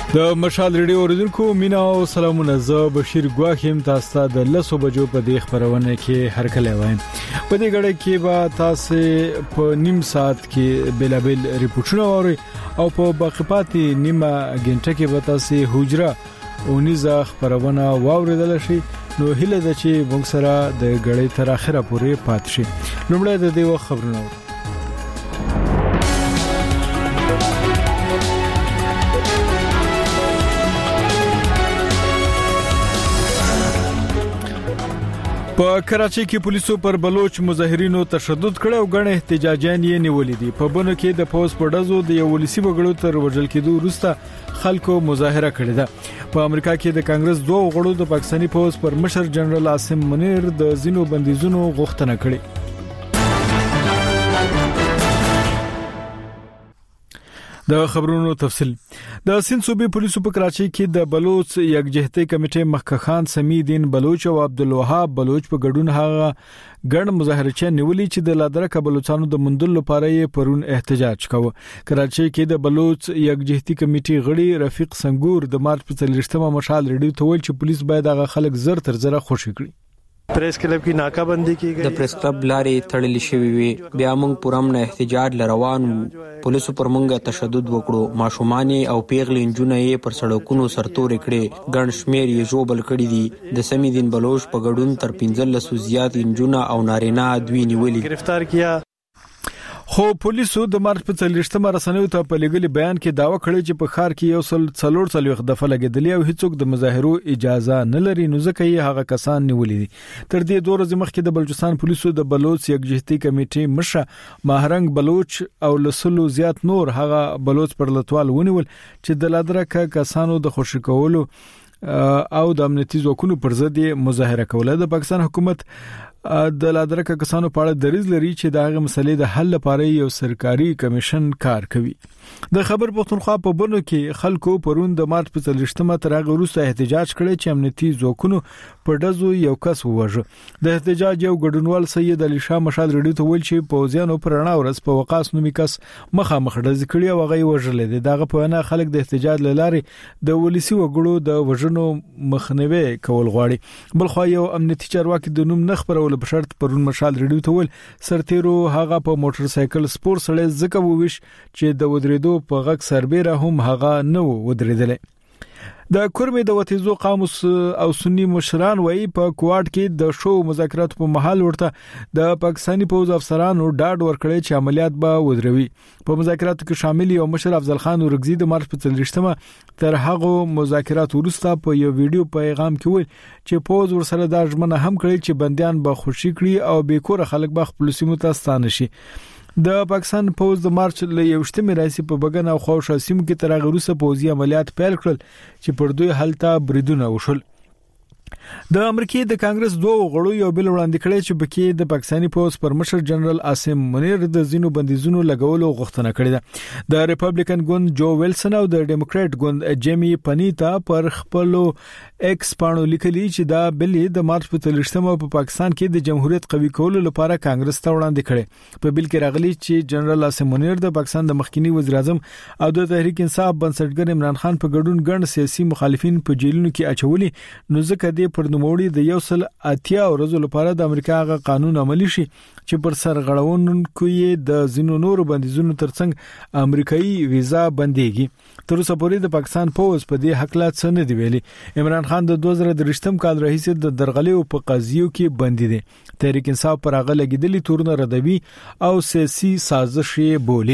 د مشال ریډیو اوریدونکو مینا او سلامونه. زه بشیر ګواخیم تاسو ته د 10 بجو په دې خبرونه کې هر کله وایم. په دې غړې کې به تاسو په نیم ساعت کې بلابل ریپورتونه اورئ او په باقیپاتي نیمه غنټه کې به تاسو حجره او نيزه خبرونه واوریدل شي. نو هله د چې موږ سره د غړې تر اخره پورې پات شي. لومړی د دې خبرونه په کراچۍ کې پولیسو پر بلوچ مظاهرینو تشدد کړ او غن احتجاجيان یې نیولې دي. په بنو کې د پوز پړدزو د یو ولسی بغړو تر وژل کېدو وروسته خلکو مظاهره کړې ده. په امریکا کې د کانګرس دوه غړو د پاکستاني پوز پر مشر جنرال عاصم منیر د زینو بندیزونو غوښتنه کړې. د خبرونو تفصیل. د سند صوبې پولیسو په کراچۍ کې د بلوچ یکجهتي کمیټې مخکخان سمی الدین بلوچ او عبدالوهاب بلوچ په ګډون هغه ګڼ مظاهرچیان نیولې چې د لادرکه بلوچستانو د مندل لپاره یې پرون احتجاج کاوه. کراچۍ کې د بلوچ یکجهتي کمیټې غړي رفیق سنگور د مارچ په 30مه مشال ریډیو ته ویل چې پولیس باید هغه خلک زر تر زره خوشي کړي. پریس کلب کی ناکابندی کی گئی. د پریس کلب لارې تړلې شوې وي. بیا موږ پرامن احتجاج لروان وو. پولیسو پر موږ تشدد وکړو. ماشومان او پیغلې انجونه یې پر سړکونو سرتورې کړې. ګڼ شمیر یې جوبل کړي دي. د سمی الدین بلوچ په ګډون تر 15 زیات انجونه او نارینه دوی نیولې. گرفتار کیا. خو پولیسو د مارچ په 30مه رسنیو ته په لګلي بیان کې داوا کړی چې په ښار کې یو څلور دفعه لګیدلی او هیڅوک د مظاهرو اجازه نه لري. نو ځکه یې هغه کسان نیولې دي. تر دې 2 ورځې مخکې د بلوچستان پولیسو د بلوچ یکجهتي کمیټې مشر ماهرنګ بلوچ او لسلو زیات نور هغه بلوچ پر لټوال ونیول چې د لادرکه کسانو د خوشی کولو او د امنیتي ځواکونو پر ضد مظاهره کوله. د پاکستان حکومت د لادرکه کسانو په اړه دریځ لري چې د هغه مسلې د حل لپاره یو سرکاري کمیشن کار کوي. د خبر پښتونخوا په بنو کې خلکو پرون د مارچ په 30مه تر هغه وروسته احتجاج کړی چې امنیتي ځواکونو په دزو یو کس ووژه. د احتجاج یو ګډونوال سید علي شاه مشال ریډیو ته ویل چې پوزیانو پر رڼا ورځ په وقاص نومي کس مخامخ ډز کړی او هغه وژل دي. دغه په انا خلک د احتجاج لاره د ولسی وګړو د وژنو مخنیوي کول غواړي. بلخو یو امنیتي چارواکي د نوم نخبر ول بشرط پرون مشال ریډیو ته ول سرتیرو هغه په موټر سایکل سپور سره زکه وویش چې د ودریدو په غک سربېره هم هغه نه ودریدل. د کورمې د وتیزو قاموس او سنی مشران وایي په کوارټ کې د شو مذاکرات په محل ورته د پاکستاني پوز افسرانو ډاډ ورکړی چې عملیات به ودروي. په مذاکراتو کې شامل یو مشر افضل خان ورغزي د مارچ په 30مه تر هغه مذاکرات وروسته په یو ویډیو پیغام کې ویل چې پوز ورسره د ژمنه هم کړی چې بنديان به خوشي کړي او بیکور خلک به خپل سیمو ته ستانه شي. د پاکستان پوز د مارچ ل 1مه رئیس په بګن او خوښ سیمو کې تر هغه وروسته پوزي عملیات پیل کړل چې پر دوی حالت بریدونه وشول. د امریکای د کانګرس دوه غړو یو بل وړاندې کړی چې بکې د پاکستاني پوز پر مشر جنرال عاصم منیر د زینو بندیزونو لګولو غوښتنه کړې ده. د ریپبلیکن ګوند جو ویلسن او د ډیموکرات ګوند جیمی پنیتا پر خپل ایکس پاڼو لیکلي چې دا بل د مارچ په 30مه په پاکستان کې د جمهوریت قوي کولو لپاره کانګرس ته وړاندې کړي. په بل کې راغلي چې جنرال عاصم منیر د پاکستان د مخکنی وزیر اعظم او د تحریک انصاف بنسټګر عمران خان په ګډون ګڼ سیاسي مخالفین په جیلونو کې اچولي. نو ځکه د پر نوموړي د 180 ورځې لپاره د امریکا غا قانون عملی شي چې پر سرغړونکو یې د زینو نور بندیزونو ترڅنګ امریکایي ویزا بنديږي. تر اوسه پورې د پاکستان پوز په دې حق لا څه نه دی ویلي. عمران خان د 2023 کال راهیسې د درغلیو په قضیو کې بندي دي. تحریک انصاف پر هغه لګیدلي تورونه ردوي او سیاسي سازش یې بولي.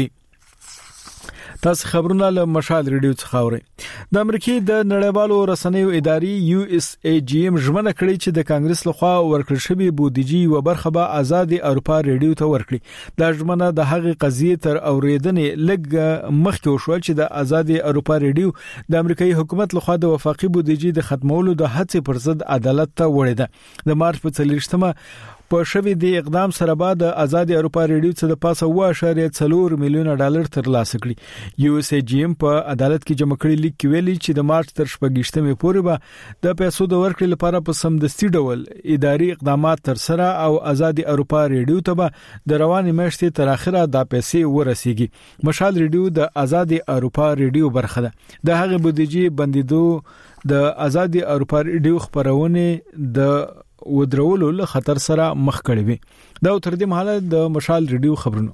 تاسو خبرونه له مشال ریډیو څخه اورئ. د امریکای د نړیوالو رسنیو ادارې USAGM ژمنه کړې چې د کانګرس لخوا ورکړل شوی بودیجې و برخه به آزاد اروپا ریډیو ته ورکړي. دا ژمنه د هغه قضیه تر اوریدنې لږ مخکې وشو چې د آزاد اروپا ریډیو د امریکایي حکومت لخوا د وفاقي بودیجې د ختمولو د هڅې پر ضد عدالت ته وړي ده. د مارچ په 30مه په شوی دی اقدام سره بعد آزاد اروپا ریډیو څخه د پاسه 1.4 میلیون ډالر ترلاسه کړي. یو اس جی ایم په عدالت کې جمع کړي لیک ویلي چې د مارچ تر 28مې پورې به د پیسو د ورکړې لپاره په سمدستي ډول اداري اقدامات تر سره او آزاد اروپا ریډیو ته به د روانې میاشتې تر اخره د پیسې ورسیږي. مشال ریډیو د آزاد اروپا ریډیو برخه ده. د هغه بودیجې بندیدو د آزاد اروپا ریډیو خبرونه د ودرولو له خطر سره مخ کړي وي. دا تر دې مهاله د مشال ریډیو خبرونه.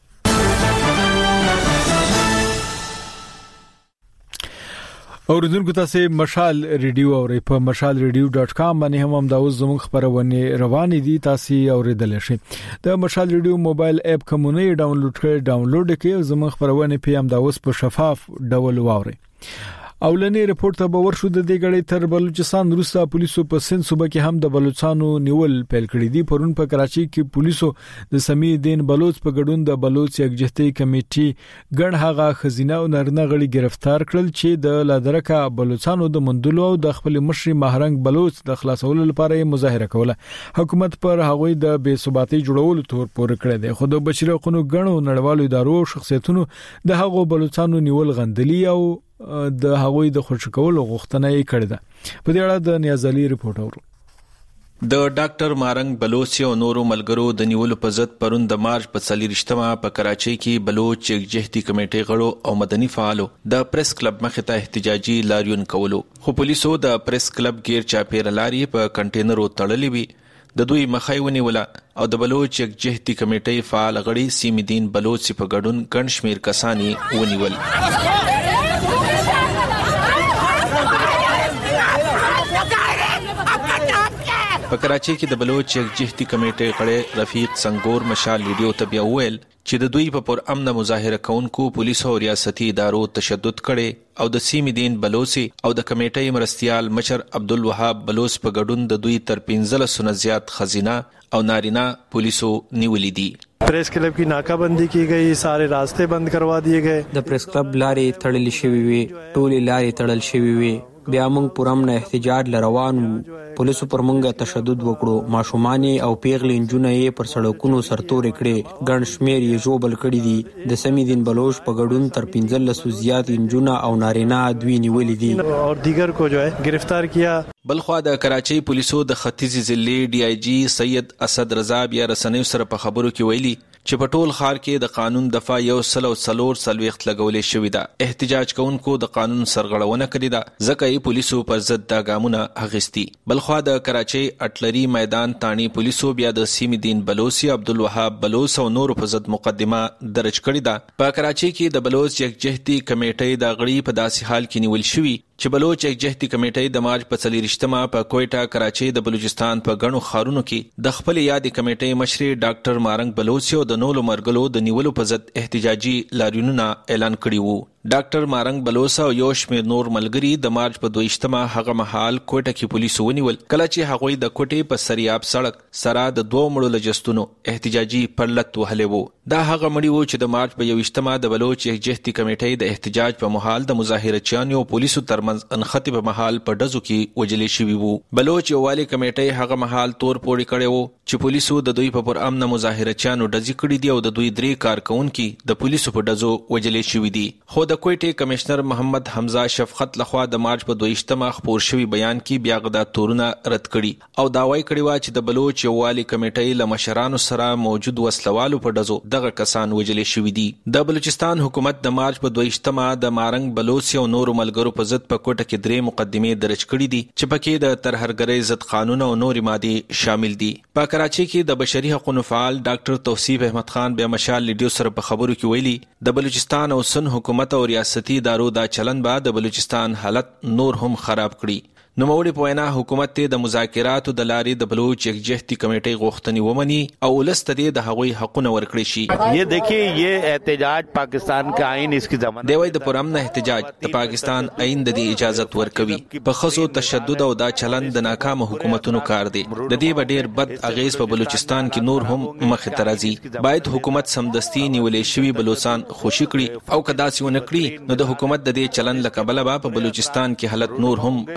اوریدونکو تاسو مشال ریډیو او په mashalradio.com باندې هم دا اوس زموږ خبرونه روانې دي، تاسو اوریدل شئ. د مشال ریډیو موبایل اپ کومونه ډاونلوډ کړئ، زموږ خبرونه په هم دا اوس په شفاف ډول واورئ. اولنی رپورت ته باور شو د دې غړي تر بلوچستان روستا پولیسو په سند صوبه کې هم د بلوچستانو نیول پیل کړی دی. پرون په کراچي کې پولیسو د سمی الدین بلوچ په ګډون د بلوچ یکجهتي کمیټې ګڼ هغه خزینه او نارنه غړي گرفتار کړل چې د لادرکا بلوچستانو د مندلو او د خپل مشر مهرنګ بلوچ د خلاصولو لپاره مظاهره کوله. حکومت پر هغوی د بې ثباتۍ جوړولو تور پورې کړی دی. خو د بشري حقوقو ګڼو نړیوالو ادارو او شخصیتونو د هغو بلوچستانو نیول غندلي او د هغوی د خوشی کولو غوښتنه یې کړې ده. په دې اړه د نیاز علي رپورټ اورو. د ډاکټر مارنګ بلوچ او نورو ملګرو د نیولو په ضد پرون د مارچ په 24مه په کراچۍ کې بلوچ یکجهتي کمیټې غړو او مدني فعالو د پریس کلب مخې ته احتجاجي لاریون کولو. خو پولیسو د پریس کلب غیر چاپیر لاري په کنټینرو تړلې وي. د دوی مخای ونیوله او د بلوچ یکجهتي کمیټې فعال غړي سیم الدین بلوچ په ګډون ګڼ شمیر کسانی ونیول. په کراچۍ کې د بلوچ یکجهتي کمیټې غړي رفیق سنگور مشال ریډیو ته بیا ویل چې د دوی په پر امن مظاهره کونکو پولیسو او ریاستي ادارو تشدد کړي او د سیم الدین بلوچ او د کمیټې مرستيال مشر عبدالوهاب بلوچ په ګډون د دوی تر 15 سنه زیات خزینه او نارینه پولیسو نیولې دي. Press club की नाकाबंदी की गई, सारे रास्ते बंद करवा दिए गए. د پریس کلب لارې تړل شوې وي، ټولې لارې تړل شوې وي. بیا موږ پرم نه احتجاج لروان وو. پولیسو پر موږ تشدد وکړو. ماشومان او پیغلې انجونه یې پر سړکونو سرتورې کړې. ګڼ شمیر یې ژوبل کړي دي. د سمی الدین بلوچ په ګډون تر 15 زیات انجونه او نارینه دوی نیولې دي اور دیگر کو جو ہے گرفتار کیا. بلخوا د کراچۍ پولیسو د ختیځ ضلع ډي آی جی سید اسد رضا بیا رسنیو سره په خبرو کې ویلي چې په ټول ښار کې د قانون دفاع 140 لګولې شوې ده. احتجاج کوونکو د قانون سرغړونه کړې ده ځکه یې پولیسو پر ضد د ګامونه اخیستي. بلخوا د کراچۍ اټلري میدان تانی پولیسو بیا د سیم الدین بلوچ، عبدالوهاب بلوچ او نورو په ضد مقدمه درج کړې ده. په کراچۍ کې د بلوچ یکجهتي کمیټې د غړي په داسې حال کې نیول شوی چې بلوچ یکجهتي کمیټې د مارچ په 24مه په کوټا کراچۍ د بلوچستان په غنو خارونو کې د خپل یادې کمیټې مشر ډاکټر مارنګ بلوچ او د نولو مرګلو د نیولو په ضد احتجاجي لاریونونه اعلان کړي وو. ډاکټر مارنګ بلوچ او یو شمېر نور ملګري د مارچ په 22مه هغه مهال کوټه کې پولیسو ونیول کله چې هغوی د کوټې په سریاب سړک سره د دوه مړو لجستونو احتجاجي پرلط وهلې وو. دا هغه مړي وو چې د مارچ په 21مه د بلوچ یکجهتي کمیټې د احتجاج په مهال د مظاهرچیانو او پولیسو ترمنځ انختی په مهال په ډزو کې وجلې شوی وو. بلوچ یووالي کمیټې هغه مهال تور پوړی کړي وو چې پولیسو د دوی په پر امن مظاهرچیانو ډزې کړې دي او د دوی 3 کارکونکو د پولیسو په ډزو وجلې شوی دي. خو د کوټې کمشنر محمد حمزه شفقت لخوا د مارچ په 22مه خبر شوی بیان کې بیا غدا تورونه رد کړي او داوای کړي وا چې د بلوچ یووالي کمیټې له مشرانو سره موجود وسلوالو په ډزو دغه کسان وجلې شوی دي. د بلوچستان حکومت د مارچ په 22مه د مارنګ بلوچ او نورو ملګرو په ضد په کوټه کې 3 مقدمې درج کړي دي چې پکې د ترهګرۍ ضد قانون او نورې مادې شامل دي. په کراچۍ کې د بشري حقوقو فعال ډاکټر توصیف احمد خان بیا مشال لیډیو سره په خبرو کې ویلي د بلوچستان او سن حکومت او ریاستي ادارو دا چلن به د بلوچستان حالت نور هم خراب کړي. نوموړي په وینا حکومت ته د مذاکراتو د لارې د بلوچ یکجهتي کمیټې غوښتنې ومني او ولست د هغوی حقونه ورکړي شي. یہ دیکھیے یہ احتجاج پاکستان کا آئین اس کی ضمانت دی وای د پرامن احتجاج د پاکستان آئین د دې اجازه ورکوي. په خصو تشدد او دا چلن د ناکام حکومتونو کار دی. د دې ډیر بد اغیز په بلوچستان کې نور هم مخې ته راځي. باید حکومت سمدستي نیولې شوی بلوچستان خوشی کړي او کدا سیونه کړي نو د حکومت د دې چلن لکبله په بلوچستان کې حالت نور هم خراب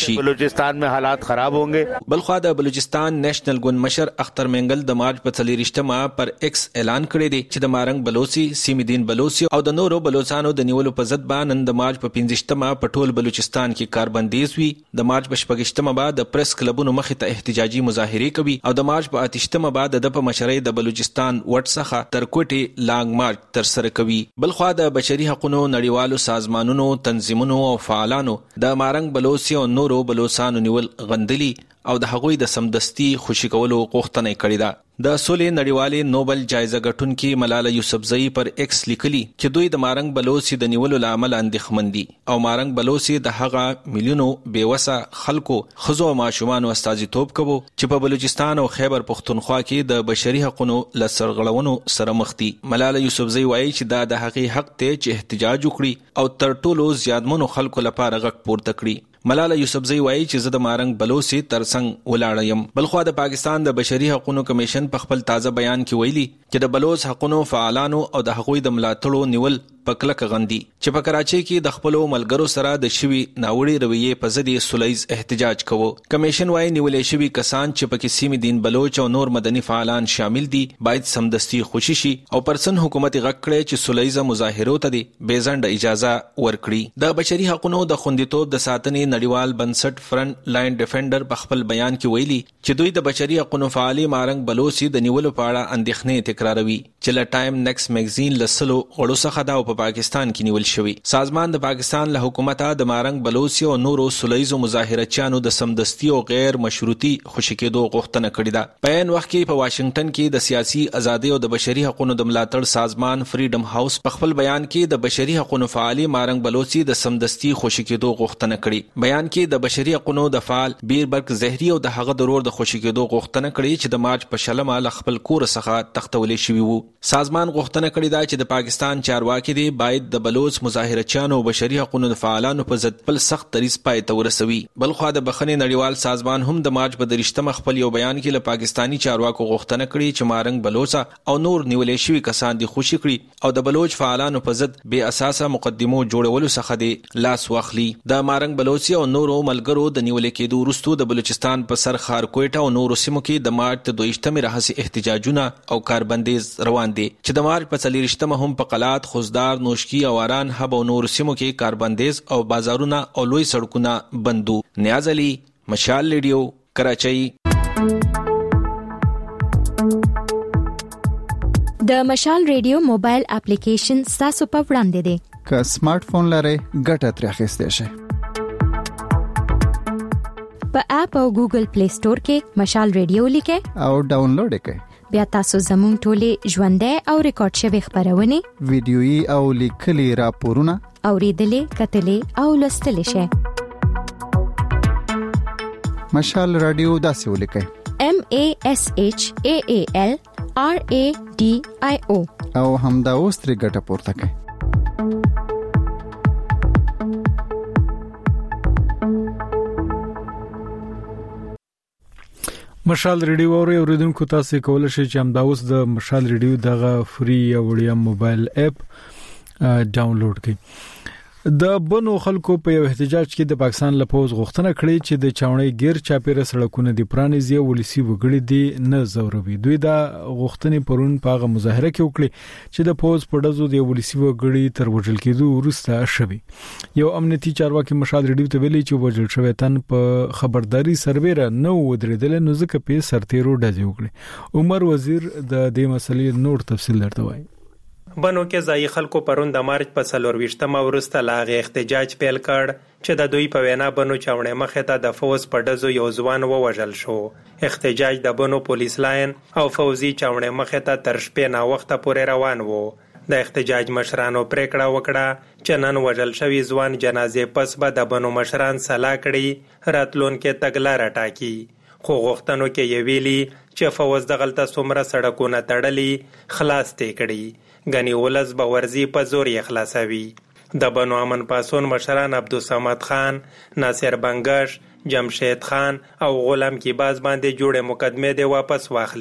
شي. بلوچستان में हालात खराब होंगे. بلخوا د بلوچستان نېشنل ګوند مشر اختر مینګل د مارچ په 24 پر ایکس اعلان کړی دی چې د مارنګ بلوچي، سیمدین بلوچي او د نورو بلوچستانو د نیولو په ضد باندې د مارچ په 15 په ټول بلوچستان کې کاربندیز وي. د مارچ په 14 بعد د پریس کلبونو مخې ته احتجاجي مظاهره کوي او د مارچ په 28 بعد د په مشرۍ د بلوچستان وټ څخه تر کوټي لانګ مارچ تر سره کوي. بلخوا د بشري حقوقو نړیوالو سازمانونو، تنظیمونو او فعالانو د مارنګ بلوچي او نورو بلوچستانو نیول غندلي او د هغوی د سمدستي خوشي کولو غوښتنه کړې ده. د سولې نړیوالې نوبل جایزه ګټونکې ملاله یوسفزۍ پر ایکس لیکلي چې دوی د مارنګ بلوچي د نیولو لامل اندېښمن دي او مارنګ بلوچي د هغه میلیونو بیوسه خلکو، ښځو او ماشومانو استازیتوب کوي چې په بلوچستان او خیبر پختونخوا کې د بشري حقوقو لسرغړونو سره مخ دي. ملاله یوسفزۍ وایي چې دا د هغې حق دی چې احتجاج وکړي او تر ټولو زیاتمنو خلکو لپاره غږ پورته کړي. ملاله یوسفزۍ وایي چې زه د مارنګ بلوچي ترڅنګ ولاړ یم. بلخوا د پاکستان د بشري حقوقو کمیشن په خپل تازه بیان کې ویلي چې د بلوچ حقوقو فعالانو او د هغوی د ملاتړو نیول په کلکه غندي چې په کراچۍ کې د خپلو ملګرو سره د شوي ناوړي رویې په ضد سولهییز احتجاج کوو. کمیشن وايي نیولې شوي کسان چې پکې سیمدین بلوچ او نور مدني فعالان شامل دي باید سمدستي خوشي شي او پرسن حکومت غږ کړي چې سولهییز مظاهرو ته دي بېځنډه اجازه ورکړي. د بشري حقوقو د خوندیتوب د ساتنې نړیوال بنسټ فرنٹ لاین ډیفندر په خپل بیان کې ویلي چې دوی د بشري حقوقو فعالي مارنګ بلوچي د نیولو په اړه اندېښنې تکراروي چې له ټایم نیکس میگزین لسلو غړو څخه دا په پاکستان کې نیول شوی. سازمان د پاکستان له حکومت د مارنګ بلوچي او نورو سولهییزو مظاهرچیانو د سمدستي او غیر مشروطي خوشي کېدو غوښتنه کړې ده. په عین وخت کې په واشنگټن کې د سیاسي ازادي او د بشري حقوقو د ملاتړ سازمان فریډم هاوس په خپل بیان کې د بشري حقوقو فعالي مارنګ بلوچي د سمدستي خوشي کېدو غوښتنه کړې. بیان کې د بشري حقوقو د فعال بیربرګ زهري او د هغه ضرور د خوشي کېدو غوښتنه کړې چې د مارچ په شلمه ل خپل کور څخه تختولې شوی وو. سازمان غوښتنه کړې ده چې د پاکستان چارواکي دي باید د بلوچ مظاهرچیانو او بشري حقوقو د فعالانو په ضد بل سخت دریځ پای ته ورسوي. بلخوا د بخښنې نړیوال سازمان هم د مارچ په 23 خپل یو بیان کې له پاکستانی چارواکو غوښتنه کړې چې مارنګ بلوچا او نور نیولې شوي کسان دي خوشي کړي او د بلوچ فعالانو په ضد بې اساسه مقدمو جوړولو څخه دي لاس واخلي. د مارنګ بلوچي او نورو ملګرو د نیولې کېدو وروسته د بلوچستان په سر ښار کوټه او نورو سیمو کې د مارچ 22 راهیسې احتجاجونه او کاربندیز روان دي چې د مارچ په 24 هم په قلات، خوزدار، نوشکی او اران هب او نور سیمو کې کاربندیز او بازارونه او لوی سړکونه بندو. نیاز علي، مشال ریډیو، کراچۍ. د مشال ریډیو موبایل اپلیکیشن تاسو په وړاندې دی. که سمارټ فون لرئ ګټه ترې اخیستئ شئ. په اپ او ګوګل پلی سٹور کې مشال ریډیو لیکئ او ډاونلوډ یې کړئ. بیا تاسو زموږ ټولې ژوندۍ او ریکارډ شوی خبرونه، ویډیويي او لیکلي راپورونه اوریدلې، کتلې او لوستلې شئ. مشال رادیو داسې ولیکئ: MASHAALRADIO او همدا اوس ترې ګټه پورته کړئ. مشال ریډیو اوریدونکو تاسو کولای شئ چې همدا اوس د مشال ریډیو دغه فری او وړیا موبایل اپ ډاونلوډ کړئ. د بنو خلکو په یو احتجاج کې د پاکستان له پوز غوښتنه کړې چې د چاونۍ غیر چاپیره سړکونه د پرانیزي ولسی وګړي دي نه زوروي. دوی دا غوښتنې پرون په مظاهره کې وکړي چې د پوز په ډزو د ولسی وګړي تر وژل کېدو وروسته شوي. یو امنیتي چارواکي مشال ریډیو ته ویلي چې وژل شوی تن په خبرداري سربېره نه ودرېدل، نو ځکه په سرتیرو ډزې وکړي. عمر وزیر د دې مسلې نور تفصیل درته وایي. بنو کې ځای خلکو پرون د مارچ په 24 وروسته لاغه احتجاج پیل کړ چې د دوی په وینا بنو چاونې مخې ته د فوز په ډزو یو ځوان ووژل شو. احتجاج د بنو پولیس لاین او فوزي چاونې مخې ته تر شپې نا وخته پورې روان وو. د احتجاج مشرانو پریکړه وکړه چې نن وژل شوی ځوان جنازې پس به د بنو مشران سلا کړي، راتلونکي تګلاره ټاکي. خو غوښتنو کې یې ویلي چې فوز دغلته څومره سړکونه تړلي خلاص تی کړي، غنی ولز به ورزي په زور یې خلاصوي. د بنو امن پاسون مشران عبدالصمد خان، ناصر بنگش، جمشید خان او غلام کی باز باندې جوړه مقدمه دی واپس واخلي.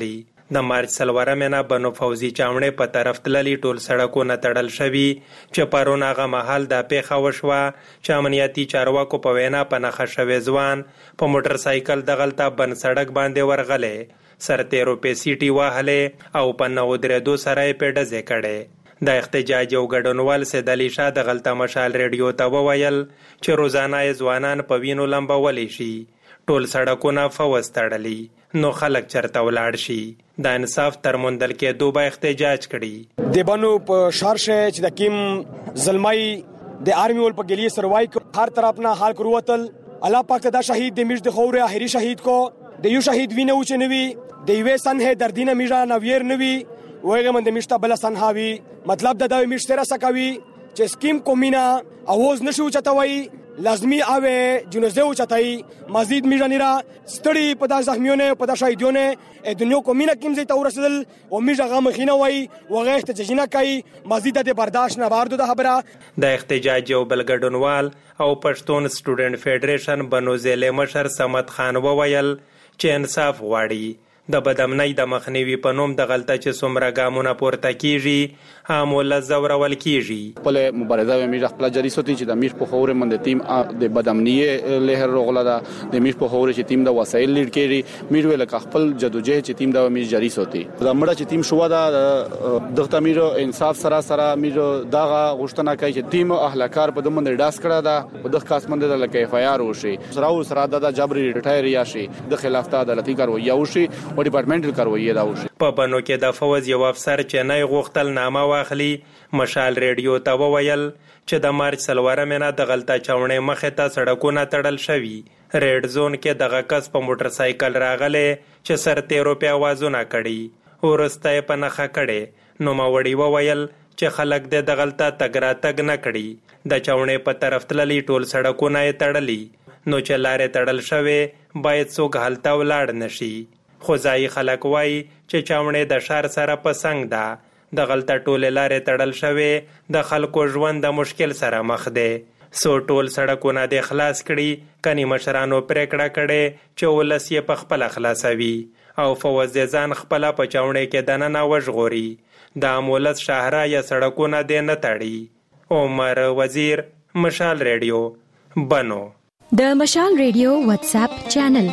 د مارچ سلورمه نه بنو فوزي چاونې په طرف تللي ټول سړکونه تړل شوي چې پرون هغه مهال د پیښه وشوه چې امنیتي چارواکو په وینا په نښه شوی ځوان په موټر سایکل دغلته بند سړک باندې ورغلی سرتیرو په سیټي واهلې او په 9 سره یې په ډزې کړې د احتجاج یو ګډونوال سید علي شاه د غلطه مشال ریډیو ته وویل چې روزانه ځوانان په وینو لمبولی شي ټول سړکونه فوز تړلي نو خلک چرته ولاړ شي د انصاف تر موندل کې دوه احتجاج کړي د بنو په شارشه چې د کیم زلمای د آرمی ول په ګلی سروای هر طرف نه حال کروتل الله پاک دا شهید د میش د خوره اخري شهید کو د یو شهید وینه و چې نوي د یوې سنه در دینه میرا نویر نوي وایغه من د میشته بل سنهاوي مطلب د دوی میشته را سکوي چې سکیم کومینا اواز نشو چتوي لازمی اوه جنازه او چتای مزید میرانیرا ستړي په داس زخمیونه په داس شهیدونه دنیا کومینه کیمزه ته ورسېدل او میژه غم خینه وای وغه احتجاجونه کوي مزید د برداشت نه باردو د خبره د احتجاج یو بلګډونوال او پښتون سټوډنټ فدریشن بنو ضلع مشر صمد خان وویل چې انصاف غواړي د بدامنۍ د مخنیوي په نوم د غلطه چې څومره ګامونه پورته کیږي هم لزورول کیږي خپل مبارزه و میژ خپل جری سوتی چې د میش په خوره من د تیم د بدامنۍ له رغله د میش په خوره چې تیم د وسایل لیډ کړي میژ ول خپل جدوجہد چې تیم د میژ جری سوتی د مړه چې تیم شو دا دغه میژ انصاف سره میژ دغه غوښتنه کوي چې تیم اهلکار په دمن ډاس کړه دا په دغه کاسمند د لکه اف آی آر وشي سره د جبري ریټایر یا شي د خلاف ته عدالتي کاروایی وشي ډپارټمنټل کاروایی دا وشي په بنو کې د فوز یو افسر چې نه غوښتل نامه واخلي مشال ریډیو ته وویل چې د مارچ سلورمه نه د غلطه چاونې مخه ته سړکونه تړل شوي ریډ زون کې دغه کس په موټر سایکل راغله چې سرتیرو په आवाजونه کړي ورسته په نخښه کړي نو ماوړي وویل چې خلک د غلطه تګراتګ نه کړي د چاونې په طرف تللي ټول سړکونه یې تړلي نو چې لارې تړل شوی باید څوک هلته ولاړ نشي خو ځای خلک وای چې چاونې د شهر سره په څنګ ده د غلطه ټولې لارې تړل شوی د خلکو ژوند د مشکل سره مخ دی سو ټول سړکونه د خلاص کړي کني مشرانو پریکړه کړي چې ولس یې په خپل خلاصوي او فوز ځان خپل په چاونې کې دننه وژغوري د مولس شهره یا سړکونه د نه تړي عمر وزیر مشال ریډیو بنو د مشال ریډیو واتس اپ چینل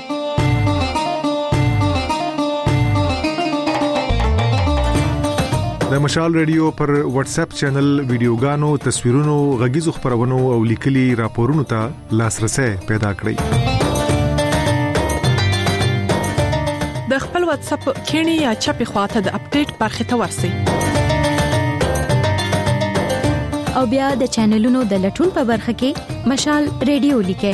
د مشال ریډیو پر واتس اپ چینل ویډیوګانو تصویرونو غږیزو خبرونو او لیکلي راپورونو ته لاسرسي پیدا کړئ د خپل واتس اپ کینی یا چپی خواته د اپډیټ برخه ته ورسی او بیا د چینلونو د لټون په برخه کې مشال ریډیو لیکه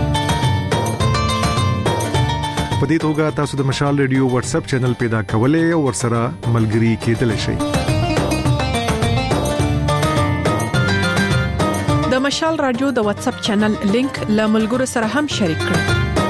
په دې توګه تاسو د مشال ریډیو واتس اپ چینل پیدا کولای او ورسره ملګري کېدلی شئ د مشال رادیو د واتس اپ چینل لینک له ملګرو سره هم شریک کړئ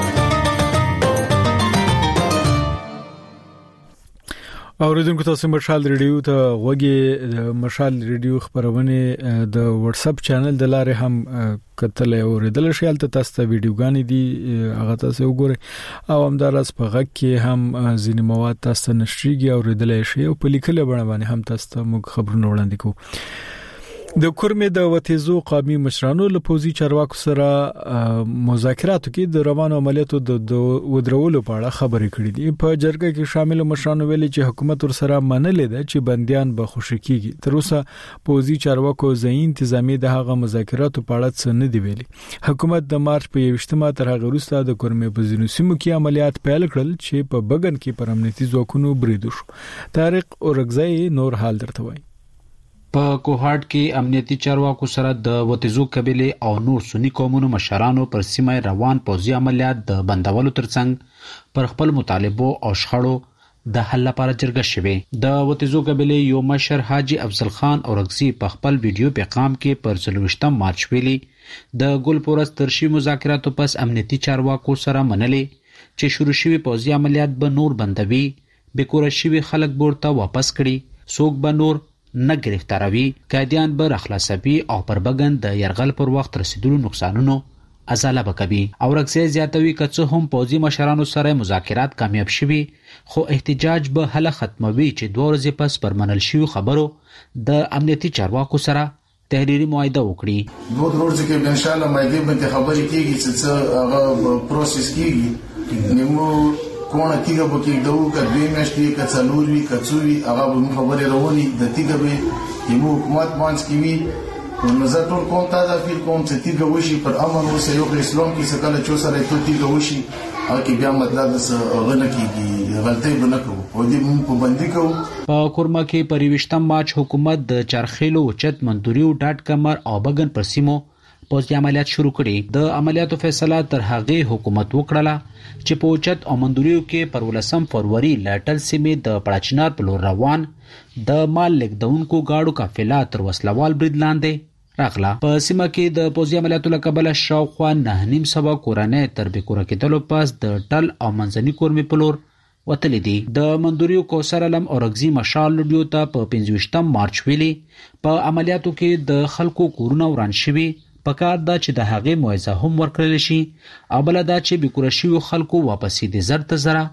اوریدونکو تاسو مشال ریډیو ته غوږی د مشال ریډیو خبرونه د واتس اپ چینل د لارې هم کتل او ریدل شي تل تاسو ته ویډیوګانې دي هغه تاسو وګورئ او همدارس په غږ کې هم ځینې مواد تاسو نشریږي او ریدل شي او په لیکل باندې هم تاسو ته موږ خبرونه وړاندې کوو د کورمې د وتیزو قومي مشرانو له پوزي چارواکو سره مذاکراتو کې د روانو عملیاتو د ودرولو په اړه خبرې کړې دي په جرګه کې شامل مشرانو ویلي چې حکومت ور سره منلې ده چې بنديان به خوشکیږي تر اوسه پوزي چارواکو ځین انتظامی د هغه مذاکراتو په اړه څه نه دی ویلي حکومت د مارچ په 28مه تر هغه وروسته د کورمې په ځینو سیمو کې عملیات پیل کړل چې په بغن کې پر امنیتي ځواکونو بریدو شو طارق اورغزی نور حال درته وایي په کوهاټ کې امنیتي چارواکو سره د وتیزو قبيله او نور سنی قومونو مشرانو پر سیمه روان پوځي عملیات د بندولو ترڅنګ پر خپل مطالبو او شخړو د حل لپاره جرګه شوه د وتیزو قبيله یو مشر حاجی افضل خان اورغزی په خپل ویډیو پیغام کې پر 28 مارچ ویلي د ګلپورس ترشي مذاکراتو پس امنیتي چارواکو سره منلې چې شروع شوی پوځي عملیات به نور بندوي به کور شوی خلک ورته واپس کړي څوک به نور نه گرفتاروي قیدیان به اخلاصوي او پر بغن د يرغل پر وخت رسیدلو نقصانونو ازاله بکوي او رکسي زیاتوي کڅه هم پوزي مشرانو سره مذاکرات کامیاب شوي خو احتجاج به حل ختموي چې 2 ورځې پس پرمنل شوی خبرو د امنیتي چارواکو سره تحریری معاهده وکړي. 2 ورځې کې ان شاء الله معاهده باندې خبرې کیږي چې هغه پروسس کیږي نیمو کومه کیږي په کې دوه کډې مشتي کڅلوري کڅوي هغه به خبرې رواني د تیګه به یمو حکومت باندې کیوي نو زه ټول کوم تا دا فیل کوم چې تیګه وشي پر امر وسه یو اسلام کې سکاله چې سره ته تیګه وشي او کې بیا مطلب د غنه کیږي غلطي به نه کوو او دې مونږ په باندې کوو. په کورما کې پریوشتم مارچ حکومت د چرخیلو چت منتوریو ډاټ کمر او بغن پر سیمو پوځي عملیات شروع کړي. د عملیاتو فیصله تر هغه حکومت وکړه چې په چت او منتوریو کې پر 18 فروری لاټل سیمې د پړاچنار په لور روان د مال لیکدونکو گاډو قافله تر وسلوال برید لاندې راغله. په سیمه کې د پوځي عملیاتو لکبل شاوخوا 9.5 سبا کورانه تر به کور کېدلو پاس د ټل او منځني کورمې په لور وتلې دي. د منتوریو کوثر علم او رغزي مشال لډیو ته په 25 مارچ ویلي په عملیاتو کې د خلکو کورونه وران شوي پکار دا چې د هغې موعظه هم ورکړل شي او بل دا چې بکورشي خلکو واپس دي زر ته زره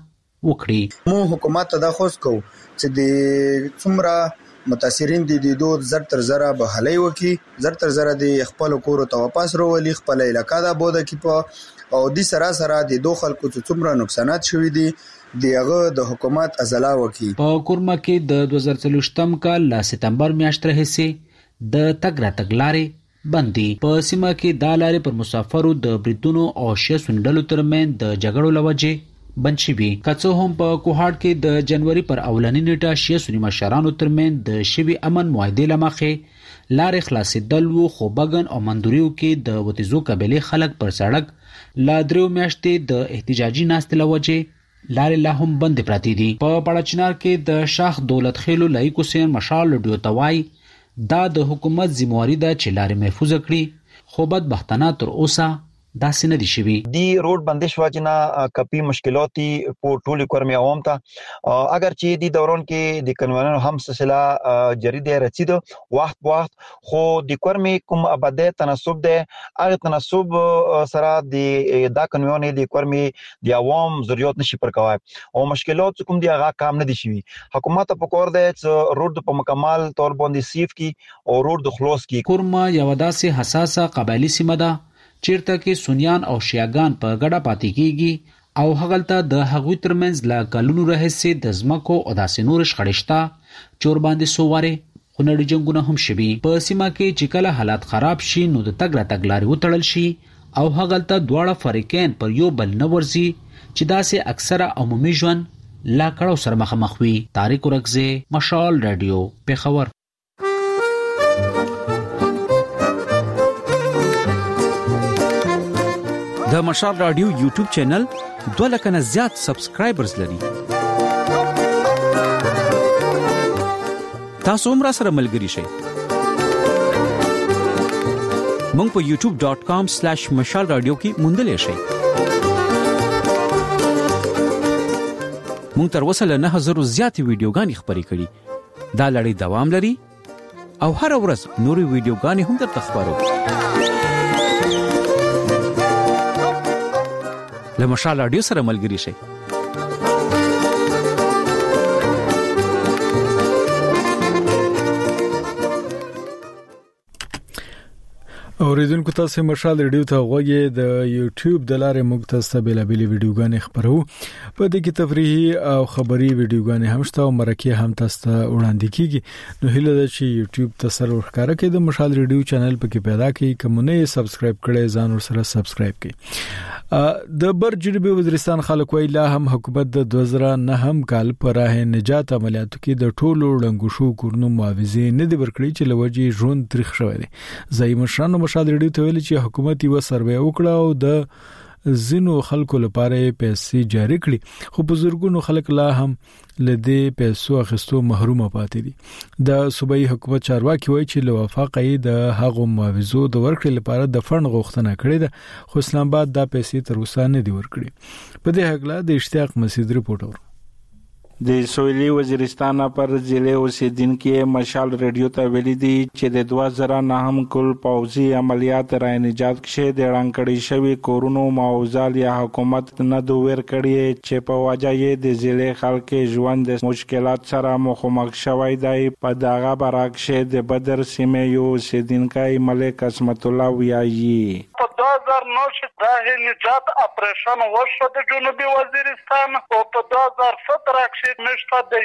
وکړي. مو حکومت ته دا خوښ کو چې د څومره متاثرین دي د دوه زر تر زره به حلي وکي زر تر زره د خپل کور ته واپس وروولي خپل علاقې دا بوده کې په او د سره د دوه خلکو څومره نقصانات شوي دي دغه د حکومت ازلا وکي. په کورما کې د 2023 کال ل سپتمبر میاشتې راهیسې د تګ راتګ لارې بندي. په سیمه کې د لارې پر مسافرو د بریتونو او شې سندلو ترمن د جګړو لوجه بند شوي. کڅو هم په کوهاټ کې د جنوري پر اولنی نیټه شې سنی مشرانو ترمن د شوی امن معاهده لمخه لارې خلاصېدل وو خو بغن او مندوریو کې د وتیزو قبيله خلک پر سړک لا درو میاشتې د احتجاجي ناست لوجه لارې لا هم بند پراتی دي. په پړاچنار کې د شاخ دولت خېلو لایق حسین مشال لډیو توای دا د حکومت ذمہواری ده چې لارې محفوظ کړي خو بدبختانه تر اوسه داسې نه دي شوي. دی روډ بندش واجنا کپی مشکلاتي په ټولو کورمي عوام ته اگر چې دی دوران کې د قانونونو هم سلسله جری دی رسید وخت خو د کورمي کوم اباده تناسب ده هغه تناسب سره د دا قانونونه د کورمي د عوام ضرورت نشي پر کوي او مشکلات کوم دی هغه کام نه دي شوي. حکومت په کور ده چې روډ په مکمل تور باندې سیف کی او روډ خلاص کی. کورما یو داسې حساسه قبایلی سیمه ده چیرته کې سنیان او شیعاګان په ګډه پاتې کیږي او هغلته د هغوی ترمنځ لا کلونو راهیسې د ځمکو او داسې نور شخړشته چور باندې سواره خونړي جنگونه هم شوي. په سیمه کې چې کله حالات خراب شي نو د تګ راتګ لارې وتړل شي او هغلته دواړه فریقین پر یو بل نه ورځي چې داسې اکثره عمومي ژوند لا کړو سره مخامخ وي. طارق رغزي مشال رادیو پیښور. د مشال رادیو یوټیوب چینل 2 لک نه زیات سبسکرایبرز لري. تاسو هم را سره ملګري شئ. مونږ په youtube.com/mashalradio کې موندلې شئ. مونږ تر اوسه له 9000 زیات ویډیوګانې خبرې کړې. دا لړۍ دوام لري او هر ورځ نوري ویډیوګانې هم درته خبرو. له مشال رادیو سره ملګري شئ. اوریدونکو تاسو مشال رادیو ته غوږی د یوټیوب د لارې موږ تاسو ته بیلابېلې ویډیوګانې خبرو. په دې کې تفریحي او خبري ویډیوګانې هم شته او مرکه هم تاسو ته وړاندې کیږي. نو هیله ده چې یوټیوب ته سره ورکاره کې د مشال رادیو چینل پکې پیدا کړئ. کومونه سبسکرایب کړئ ځان ور سره سبسکرایب کړئ. د برجنوبي وزیرستان خلک ویلا هم حکومت د 2009 کال پر راه نجات عملیاتو کې د ټولو لنګوشو کورنو معاوضه نه دی ورکړي چې لوجي ژوند تاریخ شوی دی. زایم شرانو مشال رادیو ته ویل چې حکومت یو سروې وکړه او د زینو خلکو لپاره پیسې جاری کړي خو بزرګونو خلک لا هم لدې پیسو اخیستو محروم پاتې دي. د صوبایي حکومت چارواکي وایي چې لوافقې د هغو معاوضو د ورکړې لپاره د فند غوښتنه کړې ده خو اسلام آباد دا پیسې تر اوسه نه دي ورکړي. په دې هکله د اشتیاق مسعود رپورټ د سویلي وزیرستان پر ضلع اوسیدونکو مشال رادیو ته ویلي دي چې د 2009 کل پوځي عملیات را نجات کې د رانکړی شوی کورونو معاوضه یا حکومت نه دویر کړی چې په وجه یې د ضلع خلک ژوند د مشکلات سره مخامخ شوی دی. په دغه برعکس د بدر سیمه یو اوسیدونکو ملک اسمت الله ویایي په 2009 د نجات اپریشن وشو د جنوبي وزیرستان او په 2017 کې مشته د